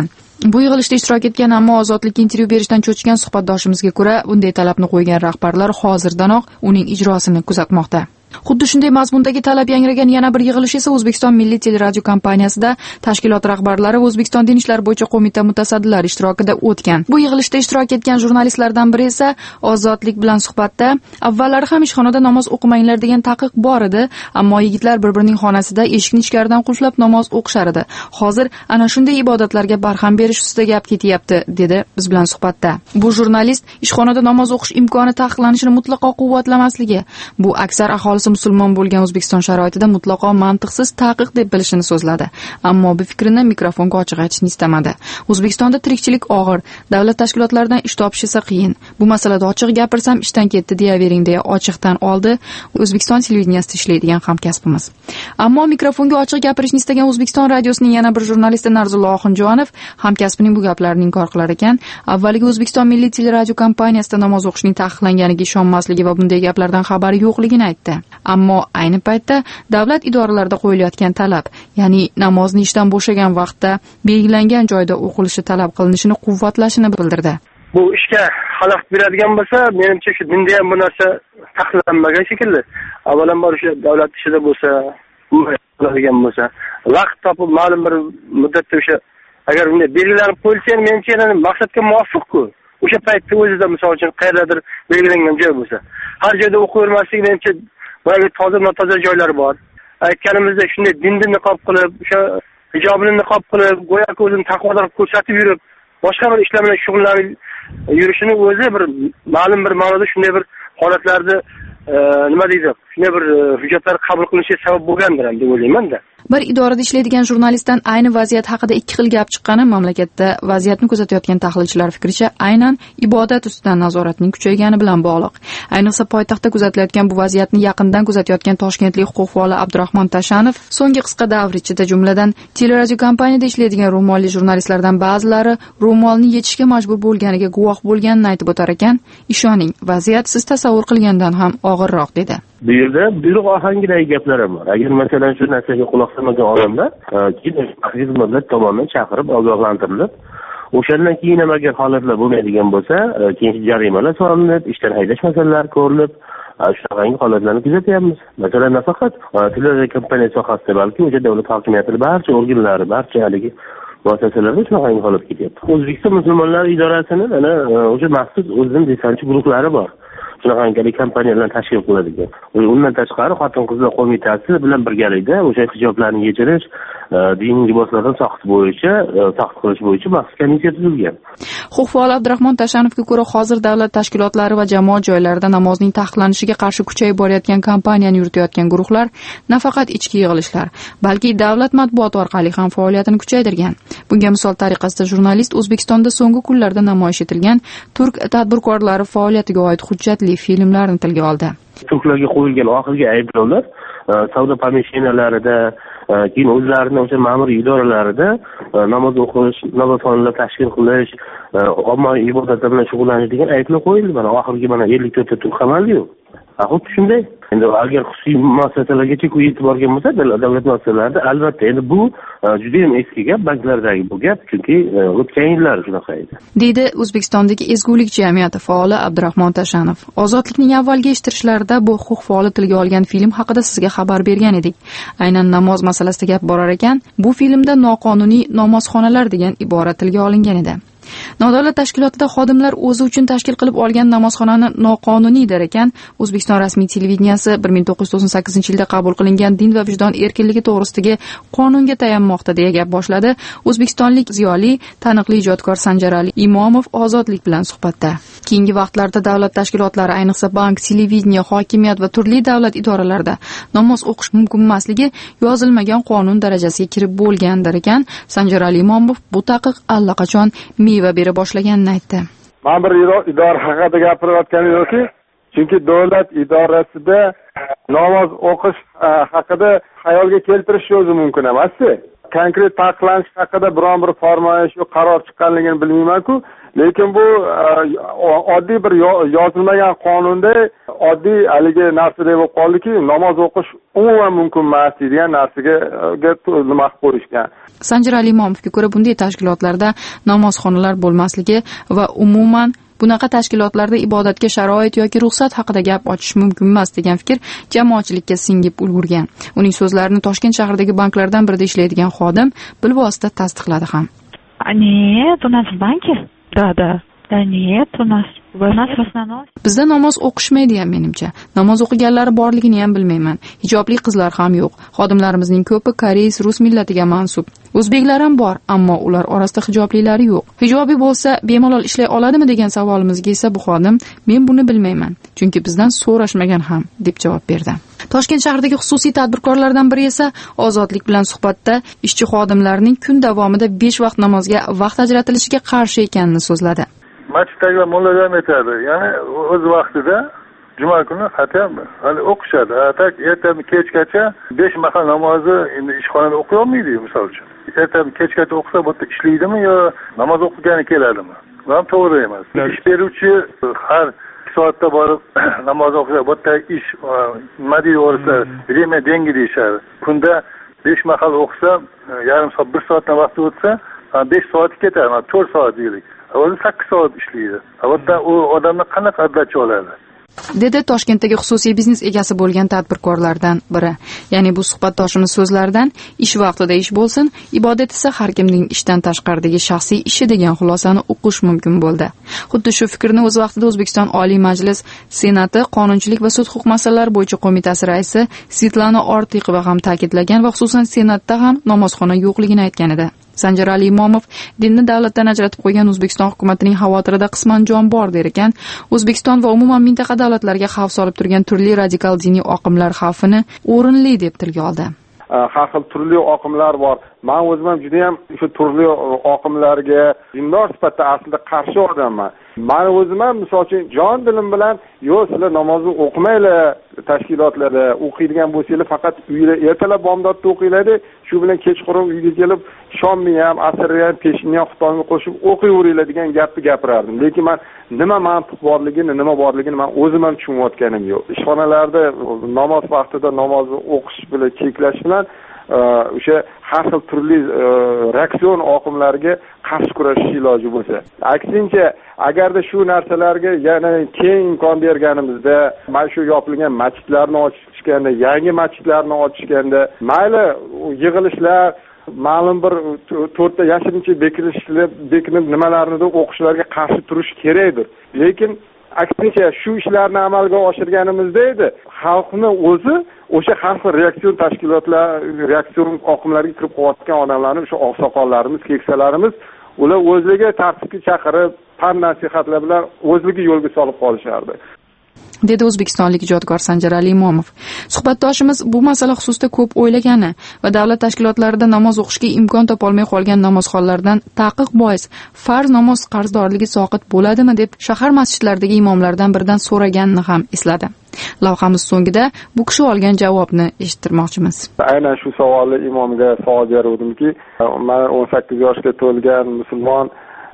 Bu yig'ilishda ishtirok etgan, ammo Ozodlikka intervyu berishdan cho'chigan suhbatdoshimizga ko'ra, bunday talabni qo'ygan rahbarlar hozirdanoq uning ijrosini kuzatmoqda. Xuddi shunday mazmundagi talab yangragan yana bir yig'ilish esa O'zbekiston Milliy teleradio kompaniyasida tashkilot rahbarlari va O'zbekiston din ishlari bo'yicha qo'mita mutasaddilari ishtirokida o'tgan. Bu yig'ilishda ishtirok etgan jurnalistlardan biri esa Ozodlik bilan suhbatda avvallari ham ishxonada namoz o'qimanglar degan taqiq bor edi, ammo yigitlar bir-birining xonasida eshikni ichkaridan qulflab namoz o'qishar edi. Hozir ana shunday ibodatlarga barham berish ustida gap ketyapti, dedi biz bilan suhbatda. Bu jurnalist ishxonada namoz o'qish imkoni taqiqlanishini mutlaqo quvvatlamasligi, bu aksar aholi musulmon bo'lgan O'zbekiston sharoitida mutlaqo mantiqsiz taqiq deb bilishini so'zladi. Ammo bu fikrini mikrofonga ochiq aytishni istamadi. O'zbekistonda tirikchilik og'ir, davlat tashkilotlaridan ish topish esa qiyin. Bu masalada ochiq gapirsam ishdan ketdi deyavering deya ochiqdan oldi O'zbekiston televideniyasida ishlaydigan hamkasbimiz. Ammo mikrofonga ochiq gapirishni istagan O'zbekiston radiosining yana bir jurnalisti Narzullo Oxunjonov hamkasbining bu gaplarini inkor qilar ekan. Avvaliga O'zbekiston Milliy teleradio kompaniyasida namoz o'qishning taqiqlanganiga ishonmasligi va bunday gaplardan xabari yo'qligini aytdi. Ammo ayni paytda davlat idoralarida qo'yilayotgan talab, ya'ni namozni ishdan bo'shagan vaqtda belgilangan joyda o'qilishi talab qilinishini quvvatlashini bildirdi. Bu ishga xalaqit beradigan bo'lsa, menimcha shu dinda ham bu narsa taqiqlanmagan shekilli. Avvalambor o'sha davlat ishida bo'lsa, bo'ladigan bo'lsa, vaqt topib ma'lum bir muddatda o'sha agar unday belgilanib qo'yilsa, menimcha yana maqsadga muvofiq-ku. O'sha paytda o'zida misol uchun qayerdadir belgilangan joy bo'lsa, har joyda o'qivermaslik menimcha bularga toza notoza joylari bor. Aytganimizdek shunday dinni niqob qilib, o'sha hijobini niqob qilib, go'yoki o'zini taqvodor ko'rsatib yurib, boshqa bir ishlar bilan shug'ullanib yurishini o'zi bir ma'lum bir ma'noda shunday bir holatlarda nima deydi, shunday bir hujjatlar qabul qilishiga sabab bo'lgandir ham deb o'ylayman-da. Bir idorada ishlaydigan jurnalistdan ayni vaziyat haqida ikki xil gap chiqqani mamlakatda vaziyatni kuzatayotgan tahlilchilar fikricha aynan ibodat ustidan nazoratning kuchaygani bilan bog'liq. Ayniqsa poytaxtda kuzatilayotgan bu vaziyatni yaqindan kuzatayotgan toshkentlik huquq faoli Abdurahmon Tashanov so'nggi qisqa davr ichida, jumladan teleradio kompaniyada ishlaydigan ro'molli jurnalistlardan ba'zilari ro'molni yechishga majbur bo'lganiga guvoh bo'lganini aytib o'tar ekan. Ishoning, vaziyat siz tasavvur qilgandan ham og'irroq dedi. Bu yerda buyruq ohangidagi gaplar ham bor. Agar masalan shu narsaga quloq solmagan odamlar keyin xizmatlar tomonidan chaqirib ogohlantirilib, o'shandan keyin ham agar holatlar bo'lmaydigan bo'lsa, keyin jarimalar solinib, ishdan haydash masalalari ko'rilib, shunaqangi holatlarni kuzatyapmiz. Masalan, nafaqat televiziya kompaniya sohasida, balki o'sha davlat hokimiyatining barcha organlari, barcha haligi muassasalarda shunaqangi holat ketyapti. O'zbekiston musulmonlari idorasining ana o'sha maxsus o'zining desantchi guruhlari bor. Shunaqangi kompaniyalar tashkil qiladigan. Undan tashqari xotin-qizlar qo'mitasi bilan birgalikda o'sha hijoblarni yechirish, diniy liboslardan soqit bo'yicha, soqit qilish bo'yicha maxsus komissiya tuzilgan. Huquq faoli Abdurahmon Tashanovga ko'ra, hozir davlat tashkilotlari va jamoat joylarida namozning taqiqlanishiga qarshi kuchayib borayotgan kampaniyani yuritayotgan guruhlar nafaqat ichki yig'ilishlar, balki davlat matbuoti orqali ham faoliyatini kuchaytirgan. Bunga misol tariqasida jurnalist O'zbekistonda so'nggi kunlarda namoyish etilgan turk tadbirkorlari faoliyatiga oid hujjatli filmlarni tilga oldi. Turklarga qo'yilgan oxirgi ayblovlar savdo pomeshinalarida, keyin o'zlarini o'sha ma'muriy idoralarida namoz o'qish, namozxonalar tashkil qilish, ommaviy ibodatlar bilan shug'ullanish degan ayblov qo'yildi. Mana oxirgi mana ellik to'rtta turk qamaldi-yu. Xuddi shunday. Endi agar xususiy muassasalargacha yetib borgan bo'lsa, davlat muassasalarida albatta endi bu juda ham eski gap, banklardagi bu gap, chunki o'tgan yillar shunaqa edi. Deydi O'zbekistondagi ezgulik jamiyati faoli Abdurahmon Tashanov. Ozodlikning avvalgi eshittirishlarida bu huquq faoli tilga olgan film haqida sizga xabar bergan edik. Aynan namoz masalasida gap borar ekan, bu filmda noqonuniy namozxonalar degan ibora tilga olingan edi. Nodavlat tashkilotida xodimlar o'zi uchun tashkil qilib olgan namozxonani noqonuniy der ekan, O'zbekiston rasmiy televideniyasi bir ming to'qqiz yuz to'qson sakkizinchi yilda qabul qilingan din va vijdon erkinligi to'g'risidagi qonunga tayanmoqda deya gap boshladi. O'zbekistonlik ziyoli, taniqli ijodkor Sanjarali Imomov Ozodlik bilan suhbatda. Keyingi vaqtlarda davlat tashkilotlari, ayniqsa bank, televideniya, hokimiyat va turli davlat idoralarida namoz o'qish mumkin emasligi yozilmagan qonun darajasiga kirib bo'lgan der ekan. Sanjarali Imomov bu taqiq allaqachon meva bera boshlaganini aytdi. Men bir idora haqida gapirayotganim yo'qki, chunki davlat idorasida namoz o'qish haqida xayolga keltirish o'zi mumkin emas. Konkret taqiqlanish haqida biron bir farmoyish yo qaror chiqqanligini bilmayman-ku, lekin bu oddiy bir yozilmagan qonunda oddiy haligi narsa deb bo'lib qoldiki, namoz o'qish umuman mumkin emas degan narsaga nima qilib qo'yishgan. Sanjar Alimovga ko'ra, bunday tashkilotlarda namozxonalar bo'lmasligi va umuman bunaqa tashkilotlarda ibodatga sharoit yoki ruxsat haqida gap ochish mumkin emas degan fikr jamoatchilikka singib ulgurgan. Uning so'zlarini Toshkent shahridagi banklardan birida ishlaydigan xodim bilvosita tasdiqladi ham. Нет, у нас в банке? Да, да. Да нет, у нас у нас в основном. Bizda namoz o'qishmaydi ham menimcha. Namoz o'qiganlari borligini ham bilmayman. Hijobli qizlar ham yo'q. Xodimlarimizning ko'pi koreys, rus millatiga mansub. O'zbeklar ham bor, ammo ular orasida hijoblilari yo'q. Hijobi bo'lsa, bemalol ishlay oladimi degan savolimizga esa bu xodim, men buni bilmayman, chunki bizdan so'rashmagan ham, deb javob berdi. Toshkent shahridagi xususiy tadbirkorlardan biri esa Ozodlik bilan suhbatda ishchi xodimlarning kun davomida besh vaqt namozga vaqt ajratilishiga qarshi ekanini so'zladi. Masjiddagilar mullalar ham aytadi, ya'ni o'z vaqtida juma kuni xatam hali o'qishadi. Tak ertadan kechgacha besh mahal namozni endi ishxonada o'qiy olmaydi, misol uchun. Ertadan kechgacha o'qisa, bu yerda ishlaydimi yo namoz o'qigani keladimi? Bu ham to'g'ri emas. Ish beruvchi har soatda borib namoz o'qisa, bu yerda ish nima deyyorsa, время деньги deyishadi. Kunda besh mahal o'qisa, yarim soat, bir soatdan vaqt o'tsa, besh soat ketadi, to'rt soat deylik. O'zi sakkiz soat ishlaydi. Albatta u odamni qanaqa adlatchi oladi? Dedi Toshkentdagi xususiy biznes egasi bo'lgan tadbirkorlardan biri. Ya'ni bu suhbatdoshimiz so'zlaridan ish vaqtida ish bo'lsin, ibodat esa har kimning ishdan tashqaridagi shaxsiy ishi degan xulosani o'qish mumkin bo'ldi. Xuddi shu fikrni o'z vaqtida O'zbekiston Oliy Majlis Senati Qonunchilik va sud huquq masalalari bo'yicha qo'mitasi raisi Svetlana Ortiqova ham ta'kidlagan va xususan Senatda ham namozxona yo'qligini aytgan edi. Sanjar Alimov dinni davlatdan ajratib qo'ygan O'zbekiston hukumatining xavotirida qisman jon bor der ekan. O'zbekiston va umuman mintaqa davlatlarga xavf solib turgan turli radikal diniy oqimlar xavfini o'rinli deb tilga oldi. Har xil turli oqimlar bor. Men o'zim ham juda ham shu turli oqimlarga dindor sifatida aslida qarshi odamman. Men o'zim ham misol uchun jon dilim bilan yo'q, sizlar namozni o'qimanglar, tashkilotlarda o'qiydigan bo'lsanglar faqat uyda ertalab bomdodda o'qinglar, shu bilan kechqurun uyga kelib shomni ham, asrni ham, peshinni ham xuftonga qo'shib o'qiyveringlar degan gapni gapirardim. Lekin men nima mantiq borligini, nima borligini men o'zim ham tushunayotganim yo'q. Ishxonalarda namoz vaqtida namozni o'qish bilan cheklash bilan o'sha har xil turli reaksion oqimlarga qarshi kurashish iloji bo'lsa. Aksincha, agarda shu narsalarga yana keng imkon berganimizda, mana shu yopilgan masjidlarni ochishganda, yangi masjidlarni ochishganda, mayli yig'ilishlar ma'lum bir to'rtta yashirincha bekilishlar, bekinib nimalarni o'qishlarga qarshi turish kerakdir. Lekin aksincha shu ishlarni amalga oshirganimizda edi, xalqni o'zi o'sha har xil reaksion tashkilotlar, reaksion oqimlarga kirib qolayotgan odamlarni, o'sha oqsoqollarimiz, keksalarimiz, ular o'zligi tartibga chaqirib, fan nasihatlar bilan o'zligi yo'lga solib qolishardi. Dedi o'zbekistonlik ijodkor Sanjar Alimov. Suhbatdoshimiz bu masala xususida ko'p o'ylagani va davlat tashkilotlarida namoz o'qishga imkon topolmay qolgan namozxonlardan taqiq bois farz namoz qarzdorligi soqit bo'ladimi deb shahar masjidlaridagi imomlardan biridan so'raganini ham esladi. Lavhamiz so'ngida bu kishi olgan javobni eshittirmoqchimiz. Aynan shu savolni imomga savol beruvdimki, men o'n sakkiz yoshga to'lgan musulmon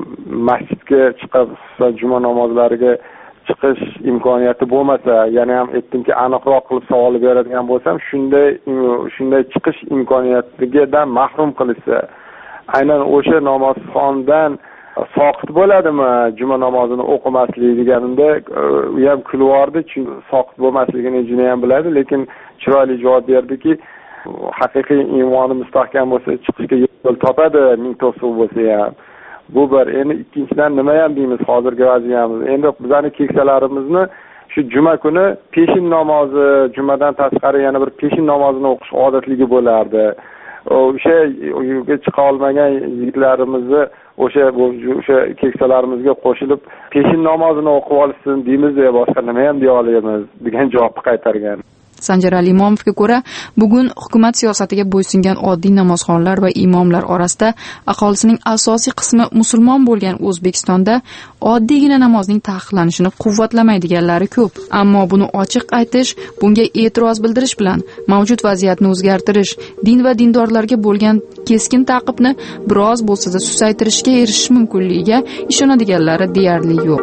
masjidga chiqib juma namozlariga chiqish imkoniyati bo'lmasa, yana ham aytdimki, aniqroq qilib savol beradigan bo'lsam, shunday shunday chiqish imkoniyatidan mahrum qilishsa, aynan o'sha namozxondan soqit bo'ladimi juma namozini o'qimaslik deganimda u ham kulvordi, chunki soqit bo'lmasligini juda ham biladi, lekin chiroyli javob berdiki, haqiqiy iymoni mustahkam bo'lsa chiqishga yo'l topadi, ming to'qson bo'lsa ham. Bu bir. Endi ikkinchidan nima ham deymiz hozirgi vaziyamiz. Endi bizning keksalarimizni shu juma kuni peshin namozi, jumadan tashqari yana bir peshin namozini o'qish odatligi bo'lardi. O'sha uyga chiqa olmagan yigitlarimizni o'sha o'sha keksalarimizga qo'shilib peshin namozini o'qib olsin deymiz, boshqa nima ham deya olamiz degan javobni qaytargan. Sanjar Alimonovga ko'ra, bugun hukumat siyosatiga bo'ysungan oddiy namozxonlar va imomlar orasida aholisining asosiy qismi musulmon bo'lgan O'zbekistonda oddiygina namozning taqiqlanishini quvvatlamaydiganlari ko'p. Ammo buni ochiq aytish, bunga e'tiroz bildirish bilan mavjud vaziyatni o'zgartirish, din va dindorlarga bo'lgan keskin ta'qibni biroz bo'lsa-da susaytirishga erishish mumkinligiga ishonadiganlari deyarli yo'q.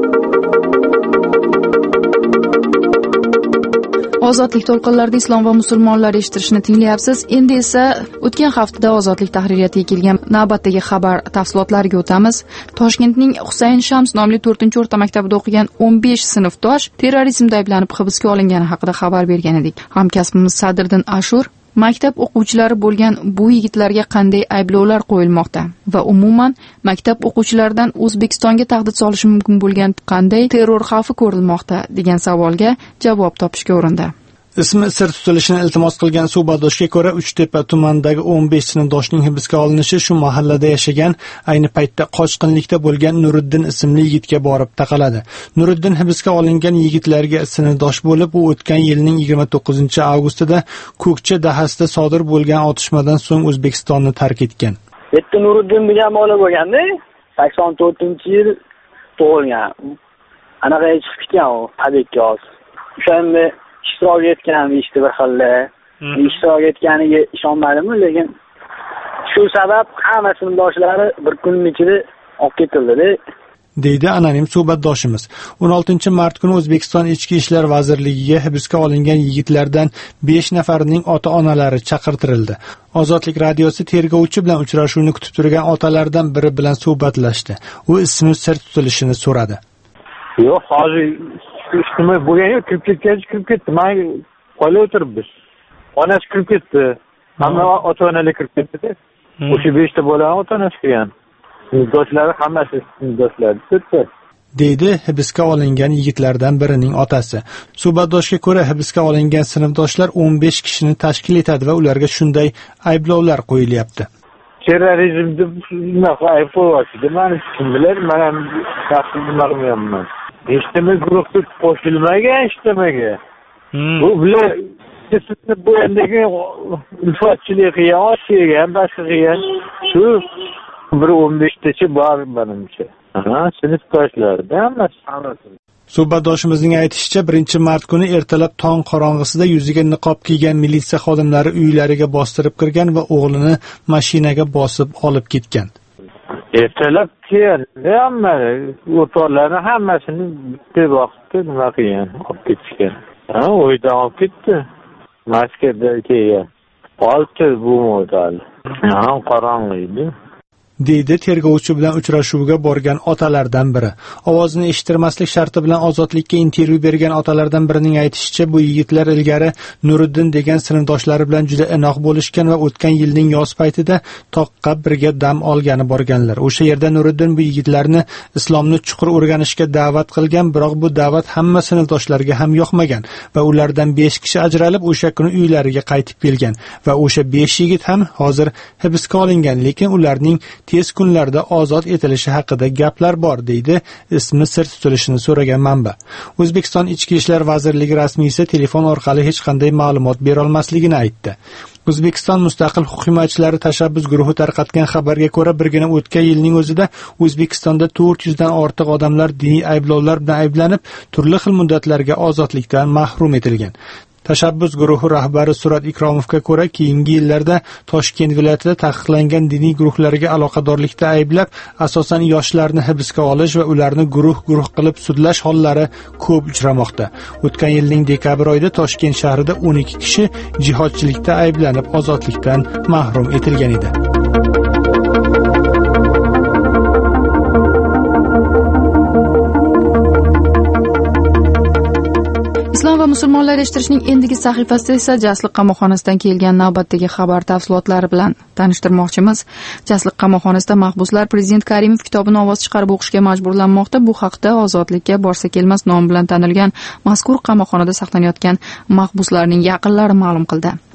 Ozodlik to'lqinlarida islom va musulmonlar eshittirishni tinglayapsiz. Endi esa o'tgan haftada Ozodlik tahririyatiga kelgan navbatdagi xabar tafsilotlariga o'tamiz. Toshkentning Husayn Shams nomli to'rtinchi o'rta maktabida o'qigan o'n besh sinfdosh terrorizmda ayblanib hibsga olingani haqida xabar bergan edik. Hamkasbimiz Sadriddin Ashur maktab o'quvchilari bo'lgan bu yigitlarga qanday ayblovlar qo'yilmoqda va umuman maktab o'quvchilaridan O'zbekistonga tahdid solishi mumkin bo'lgan qanday terror xavfi ko'rilmoqda degan savolga javob topishga urindi. Ismi sir tutilishini iltimos qilgan suhbatdoshga ko'ra, Uchtepa tumanidagi o'n besh sinfdoshning hibsga olinishi shu mahallada yashagan, ayni paytda qochqinlikda bo'lgan Nuriddin ismli yigitga borib taqaladi. Nuriddin hibsga olingan yigitlarga sinfdosh bo'lib, u o'tgan yilning yigirma to'qqizinchi avgustida Ko'kcha dahasida sodir bo'lgan otishmadan so'ng O'zbekistonni tark etgan. Bitta Nuriddin degan bola bo'lganda, sakson to'rtinchi yil tug'ilgan. Anaqa chiqib ketgan u, tabikka hozir. O'shanda ishtirok etgan ishda bir xilla. Ishtirok etganiga ishonmadimmi, lekin shu sabab hamma sinfdoshlari bir kunning ichida olib ketildi, deydi anonim suhbatdoshimiz. o'n oltinchi mart kuni O'zbekiston Ichki ishlar vazirligiga hibsga olingan yigitlardan besh nafarining ota-onalari chaqirtirildi. Ozodlik radiosi tergovchi bilan uchrashuvni kutib turgan otalardan biri bilan suhbatlashdi. U ismi sir tutilishini so'radi. Yo'q, hozir ishtimay bo'lgan yo'q, kirib ketgach kirib ketdi. Men qo'yib o'tiribmiz. Onasi kirib ketdi. Hamma ota-onalar kirib ketdi. O'sha beshta bolani ota-onasi kelgan. Sinfdoshlari hammasi sinfdoshlari ketdi, deydi hibsga olingan yigitlardan birining otasi. Suhbatdoshga ko'ra, hibsga olingan sinfdoshlar o'n besh kishini tashkil etadi va ularga shunday ayblovlar qo'yilyapti. Terrorizm deb shunaqa ayblovlar. Meni kim bilar, men ham shaxsiy bilmayman. Eshitimiz guruhga qo'shilmagan, eshitmagan. Bu bilan sizni bu yerdagi ulfatchilik qilgan, oshigan, boshqa qilgan shu bir o'n beshtacha bor menimcha. Ha, sinfdoshlarda hammasi. Suhbatdoshimizning aytishicha, birinchi mart kuni ertalab tong qorong'isida yuziga niqob kiygan militsiya xodimlari uylariga bostirib kirgan va o'g'lini mashinaga bosib olib ketgan. Ertalab keldi, hamma o'rtoqlarni hammasini bitta vaqtda nima qilgan, olib ketishgan. Ha, o'ydan olib ketdi. Maskada kelgan. Olti bu model. Ha, qorong'i edi. deydi tergovchi bilan uchrashuvga borgan otalardan biri. Ovozini eshittirmaslik sharti bilan Ozodlikka intervyu bergan otalardan birining aytishicha, bu yigitlar ilgari Nuriddin degan sinfdoshlari bilan juda inoq bo'lishgan va o'tgan yilning yoz paytida toqqa birga dam olgani borganlar. O'sha yerda Nuriddin bu yigitlarni islomni chuqur o'rganishga da'vat qilgan, biroq bu da'vat hamma sinfdoshlarga ham yoqmagan va ulardan besh kishi ajralib o'sha kuni uylariga qaytib kelgan va o'sha besh yigit ham hozir hibsga olingan, lekin ularning tez kunlarda ozod etilishi haqida gaplar bor, deydi ismi sir tutilishini so'ragan manba. O'zbekiston Ichki ishlar vazirligi rasmiysi telefon orqali hech qanday ma'lumot bera olmasligini aytdi. O'zbekiston mustaqil huquq himoyachilari tashabbus guruhi tarqatgan xabarga ko'ra, birgina o'tgan yilning o'zida O'zbekistonda to'rt yuz dan ortiq odamlar diniy ayblovlar bilan ayblanib, turli xil muddatlarga ozodlikdan mahrum etilgan. Tashabbus guruhi rahbari Surat Ikromovga ko'ra, keyingi yillarda Toshkent viloyatida taqiqlangan diniy guruhlarga aloqadorlikda ayblab, asosan yoshlarni hibsga olish va ularni guruh-guruh qilib sudlash hollari ko'p uchramoqda. O'tgan yilning dekabr oyida Toshkent shahrida o'n ikki kishi jihodchilikda ayblanib ozodlikdan mahrum etilgan edi. Islom va musulmonlar eshittirishning endigi sahifasida esa Jasliq qamoqxonasidan kelgan navbatdagi xabar tafsilotlari bilan tanishtirmoqchimiz. Jasliq qamoqxonasida mahbuslar Prezident Karimov kitobini ovoz chiqarib o'qishga majburlanmoqda. Bu haqda Ozodlikka borsa kelmas nom bilan tanilgan mazkur qamoqxonada saqlanayotgan mahbuslarning yaqinlari ma'lum qildi.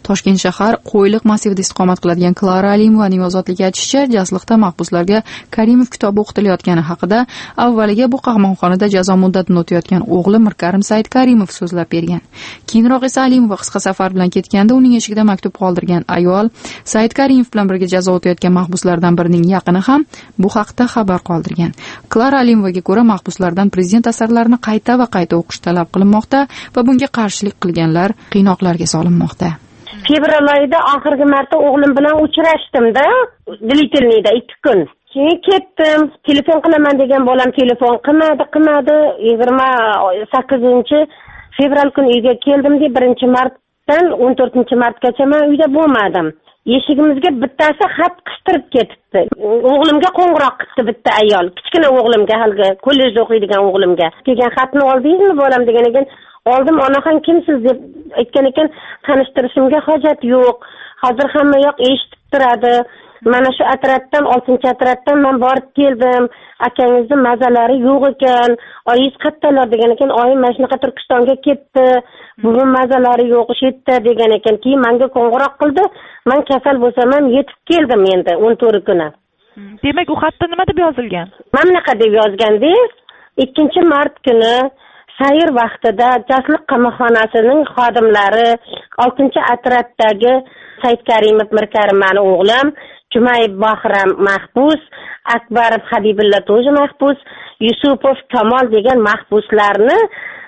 Toshkent shahar Qo'yliq massivida istiqomat qiladigan Klara Alimovaning ozodlikka aytishicha, jazliqda mahbuslarga Karimov kitobi o'qitilayotgani haqida avvaliga bu qamoqxonada jazo muddatini o'tayotgan o'g'li Mirkarim Said Karimov so'zlab bergan. Keyinroq esa Alimova qisqa safar bilan ketganda uning eshigida maktub qoldirgan ayol Said Karimov bilan birga jazo o'tayotgan mahbuslardan birining yaqini ham bu haqda xabar qoldirgan. Klara Alimovaga ko'ra, mahbuslardan prezident asarlarini qayta va qayta o'qish talab qilinmoqda va bunga qarshilik qilganlar qiynoqlarga solinmoqda. Fevral oyida oxirgi marta o'g'lim bilan uchrashdim-da, Dilitilnida ikki kun. Keyin ketdim, telefon qilaman degan bolam telefon qilmadi, qilmadi. yigirma sakkizinchi fevral kuni uyga keldim deb birinchi martdan o'n to'rtinchi martgacha men uyda bo'lmadim. Eshigimizga bittasi xat qistirib ketibdi. O'g'limga qo'ng'iroq qildi bitta ayol, kichkina o'g'limga, haligi kollejda o'qiydigan o'g'limga. Kelgan xatni oldingizmi bolam degan ekan, oldim. Onaxon kimsiz deb aytgan ekan, tanishtirishimga hojat yo'q. Hozir hamma yoq eshitib turadi. Mana shu atratdan, oltinchi atratdan men borib keldim. Akangizning mazalari yo'q ekan. Oyingiz qayerdalar degan ekan, oyim mana shunaqa Turkistonga ketdi. Bugun mazalari yo'q shu yerda degan ekan. Keyin menga qo'ng'iroq qildi. Men kasal bo'lsam ham yetib keldim endi o'n to'rt kuni. Demak, u xatda nima deb yozilgan? Mana bunaqa deb yozganda, ikkinchi mart kuni sayr vaqtida Jasliq qamoqxonasining xodimlari oltinchi atratdagi Said Karimov Mirkarim mani o'g'lim, Jumayib Bahram mahbus, Akbarov Habibulla to'ji mahbus, Yusupov Kamol degan mahbuslarni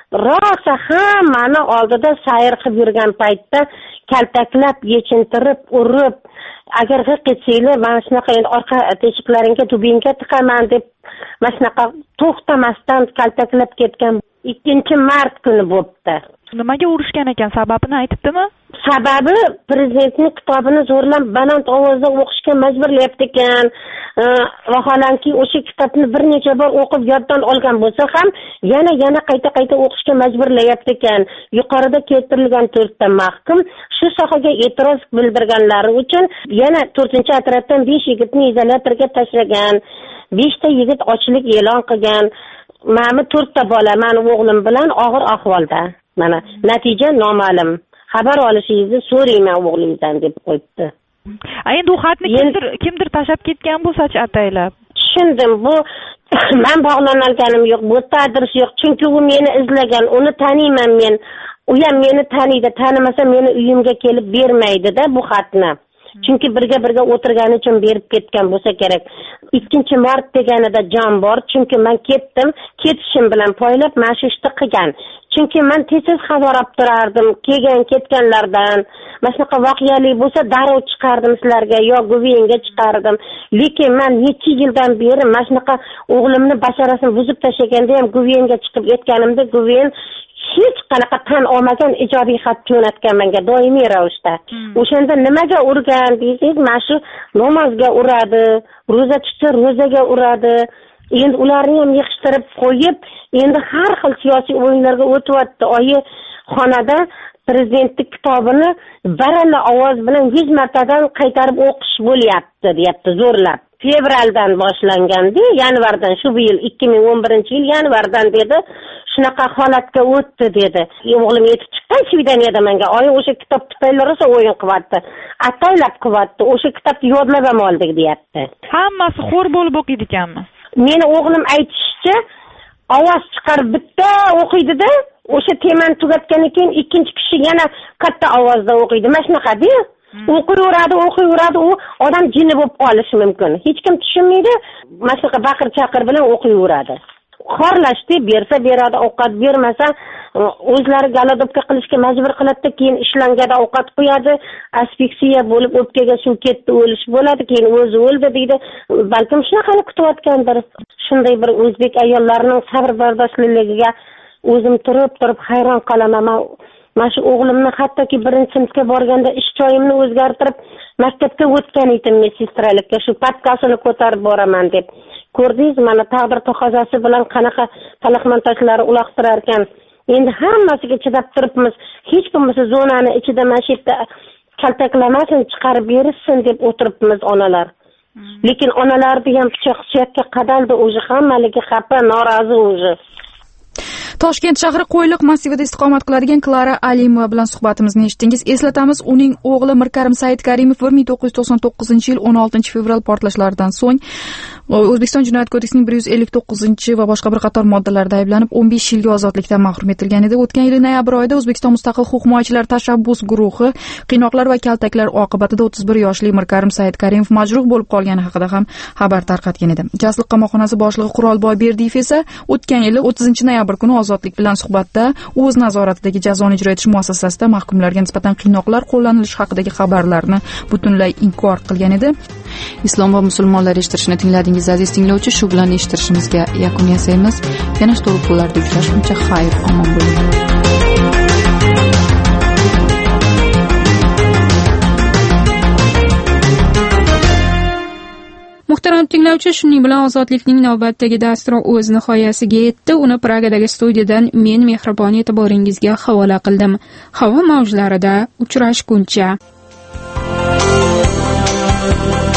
rosa hammani oldida sayr qilib yurgan paytda kaltaklab, yechintirib, urib, agar qilsanglar mana shunaqa endi orqa teshiklaringga tubingga tiqaman deb mana shunaqa to'xtamasdan kaltaklab ketgan ikkinchi mart kuni bo'pti. Nimaga urushgan ekan, sababini aytibdimi? Sababi prezidentning kitobini zo'rlab baland ovozda o'qishga majburlayapti ekan. Vaholanki o'sha kitobni bir necha bor o'qib yoddan olgan bo'lsa ham yana yana qayta-qayta o'qishga majburlayapti ekan. Yuqorida keltirilgan to'rtta mahkum shu sohaga e'tiroz bildirganlari uchun yana to'rtinchi atratdan besh yigitni izolyatorga tashlagan. beshta yigit ochlik e'lon qilgan. Ma'mi to'rtta bola, meni o'g'lim bilan og'ir ahvolda. Mana natija noma'lum. Xabar olishingizni so'rayman o'g'lingizdan deb qo'yibdi. Endi u xatni kimdir kimdir tashab ketgan bo'lsa-chi ataylab. Tushundim. Bu men bog'langanim yo'q, bu tadris yo'q. Chunki u meni izlagan, uni taniyman men. U ham meni taniydi, tanimasa meni uyimga kelib bermaydi-da bu xatni. Chunki birga birga o'tirgani uchun berib ketgan bo'lsa kerak. ikkinchi mart deganida jon bor, chunki men ketdim, ketishim bilan poylab mana shu ishni qilgan. Chunki men tez-tez xabar olib turardim, kelgan ketganlardan. Mana shunaqa voqeali bo'lsa darrov chiqardim sizlarga, yo guvenga chiqardim. Lekin men necha yildan beri mana shunaqa o'g'limni basharasini buzib tashlaganda ham guvenga chiqib aytganimda guven hech qanaqa tan olmagan ijobiy xat jo'natgan menga doimiy ravishda. O'shanda nimaga urgan deysiz, mana shu namozga uradi, ro'za tutsa ro'zaga uradi. Endi ularni ham yig'ishtirib qo'yib, endi har xil siyosiy o'yinlarga o'tyapti. Oyi xonada prezidentning kitobini baralla ovoz bilan yuz martadan qaytarib o'qish bo'lyapti, deyapti zo'rlab. Fevraldan boshlangandi, yanvardan shu yil ikki ming o'n birinchi yil yanvardan dedi, shunaqa holatga o'tdi dedi. O'g'lim yetib chiqqan Svidaniyadan menga, oyi o'sha kitob tufayli rosa o'yin qilyapti. Ataylab qilyapti, o'sha kitobni yodlab ham oldik, deyapti. Hammasi xo'r bo'lib o'qiydi ekanmi? Meni o'g'lim aytishicha, ovoz chiqarib bitta o'qiydi-da, o'sha temani tugatgandan keyin ikkinchi kishi yana katta ovozda o'qiydi. Mana shunaqa-da. O'qiyveradi, o'qiyveradi, u odam jinni bo'lib qolishi mumkin. Hech kim tushunmaydi, mana shunaqa baqir-chaqir bilan o'qiyveradi. Xorlashdi, bersa beradi, ovqat bermasa o'zlari galodobka qilishga majbur qiladi, keyin ishlanganda ovqat qo'yadi, asfiksiya bo'lib o'pkaga suv ketdi, o'lish bo'ladi, keyin o'zi o'ldi deydi. Balkim shunaqa kutayotgandir. Shunday bir o'zbek ayollarining sabr bardoshligiga o'zim turib turib hayron qolaman. Mana shu o'g'limni hattoki birinchi sinfga borganda ish joyimni o'zgartirib maktabga o'tgan edim mesestralikka, shu papkasini ko'tarib boraman deb. Ko'rdingiz, mana taqdir taqozosi bilan qanaqa talaqmontajlari uloqtirar ekan. Endi hammasiga chidab turibmiz. Hech bo'lmasa zonani ichida mana shu yerda kaltaklamasin, chiqarib berishsin deb o'tiribmiz onalar. Lekin onalarni ham pichoq suyakka qadaldi, o'zi hammaligi xafa, norozi o'zi. Toshkent shahri Qo'yliq massivida istiqomat qiladigan Klara Alimova bilan suhbatimizni eshitdingiz. Eslatamiz, uning o'g'li Mirkarim Said Karimov bir ming to'qqiz yuz to'qson to'qqizinchi yil o'n oltinchi fevral portlashlaridan so'ng O'zbekiston Jinoyat kodeksining bir yuz ellik to'qqizinchi va boshqa bir qator moddalarida ayblanib o'n besh yilga ozodlikdan mahrum etilgan edi. O'tgan yil noyabr oyida O'zbekiston Mustaqil huquq himoyachilar tashabbus guruhi qiynoqlar va kaltaklar oqibatida o'ttiz bir yoshli Mirkarim Said Karimov majruh bo'lib qolgani haqida ham xabar tarqatgan edi. Jasliq qamoqxonasi boshlig'i Qurolboy Berdiyev esa o'tgan yil o'ttizinchi noyabr kuni ozodlik bilan suhbatda o'z nazoratidagi jazoni ijro etish muassasasida mahkumlarga nisbatan qiynoqlar qo'llanilishi haqidagi xabarlarni butunlay inkor qilgan edi. Islom va musulmonlar eshittirishni tingladingiz aziz tinglovchi. Shu bilan eshittirishimizga yakun yasaymiz. Yana to'g'ri kunlarda uchrashguncha xayr, omon bo'ling. Muhtaram tinglovchi, shuning bilan ozodlikning navbatdagi dasturi o'z nihoyasiga yetdi. Uni Pragadagi studiyadan men mehribon e'tiboringizga havola qildim. Havo mavjlarida uchrashguncha.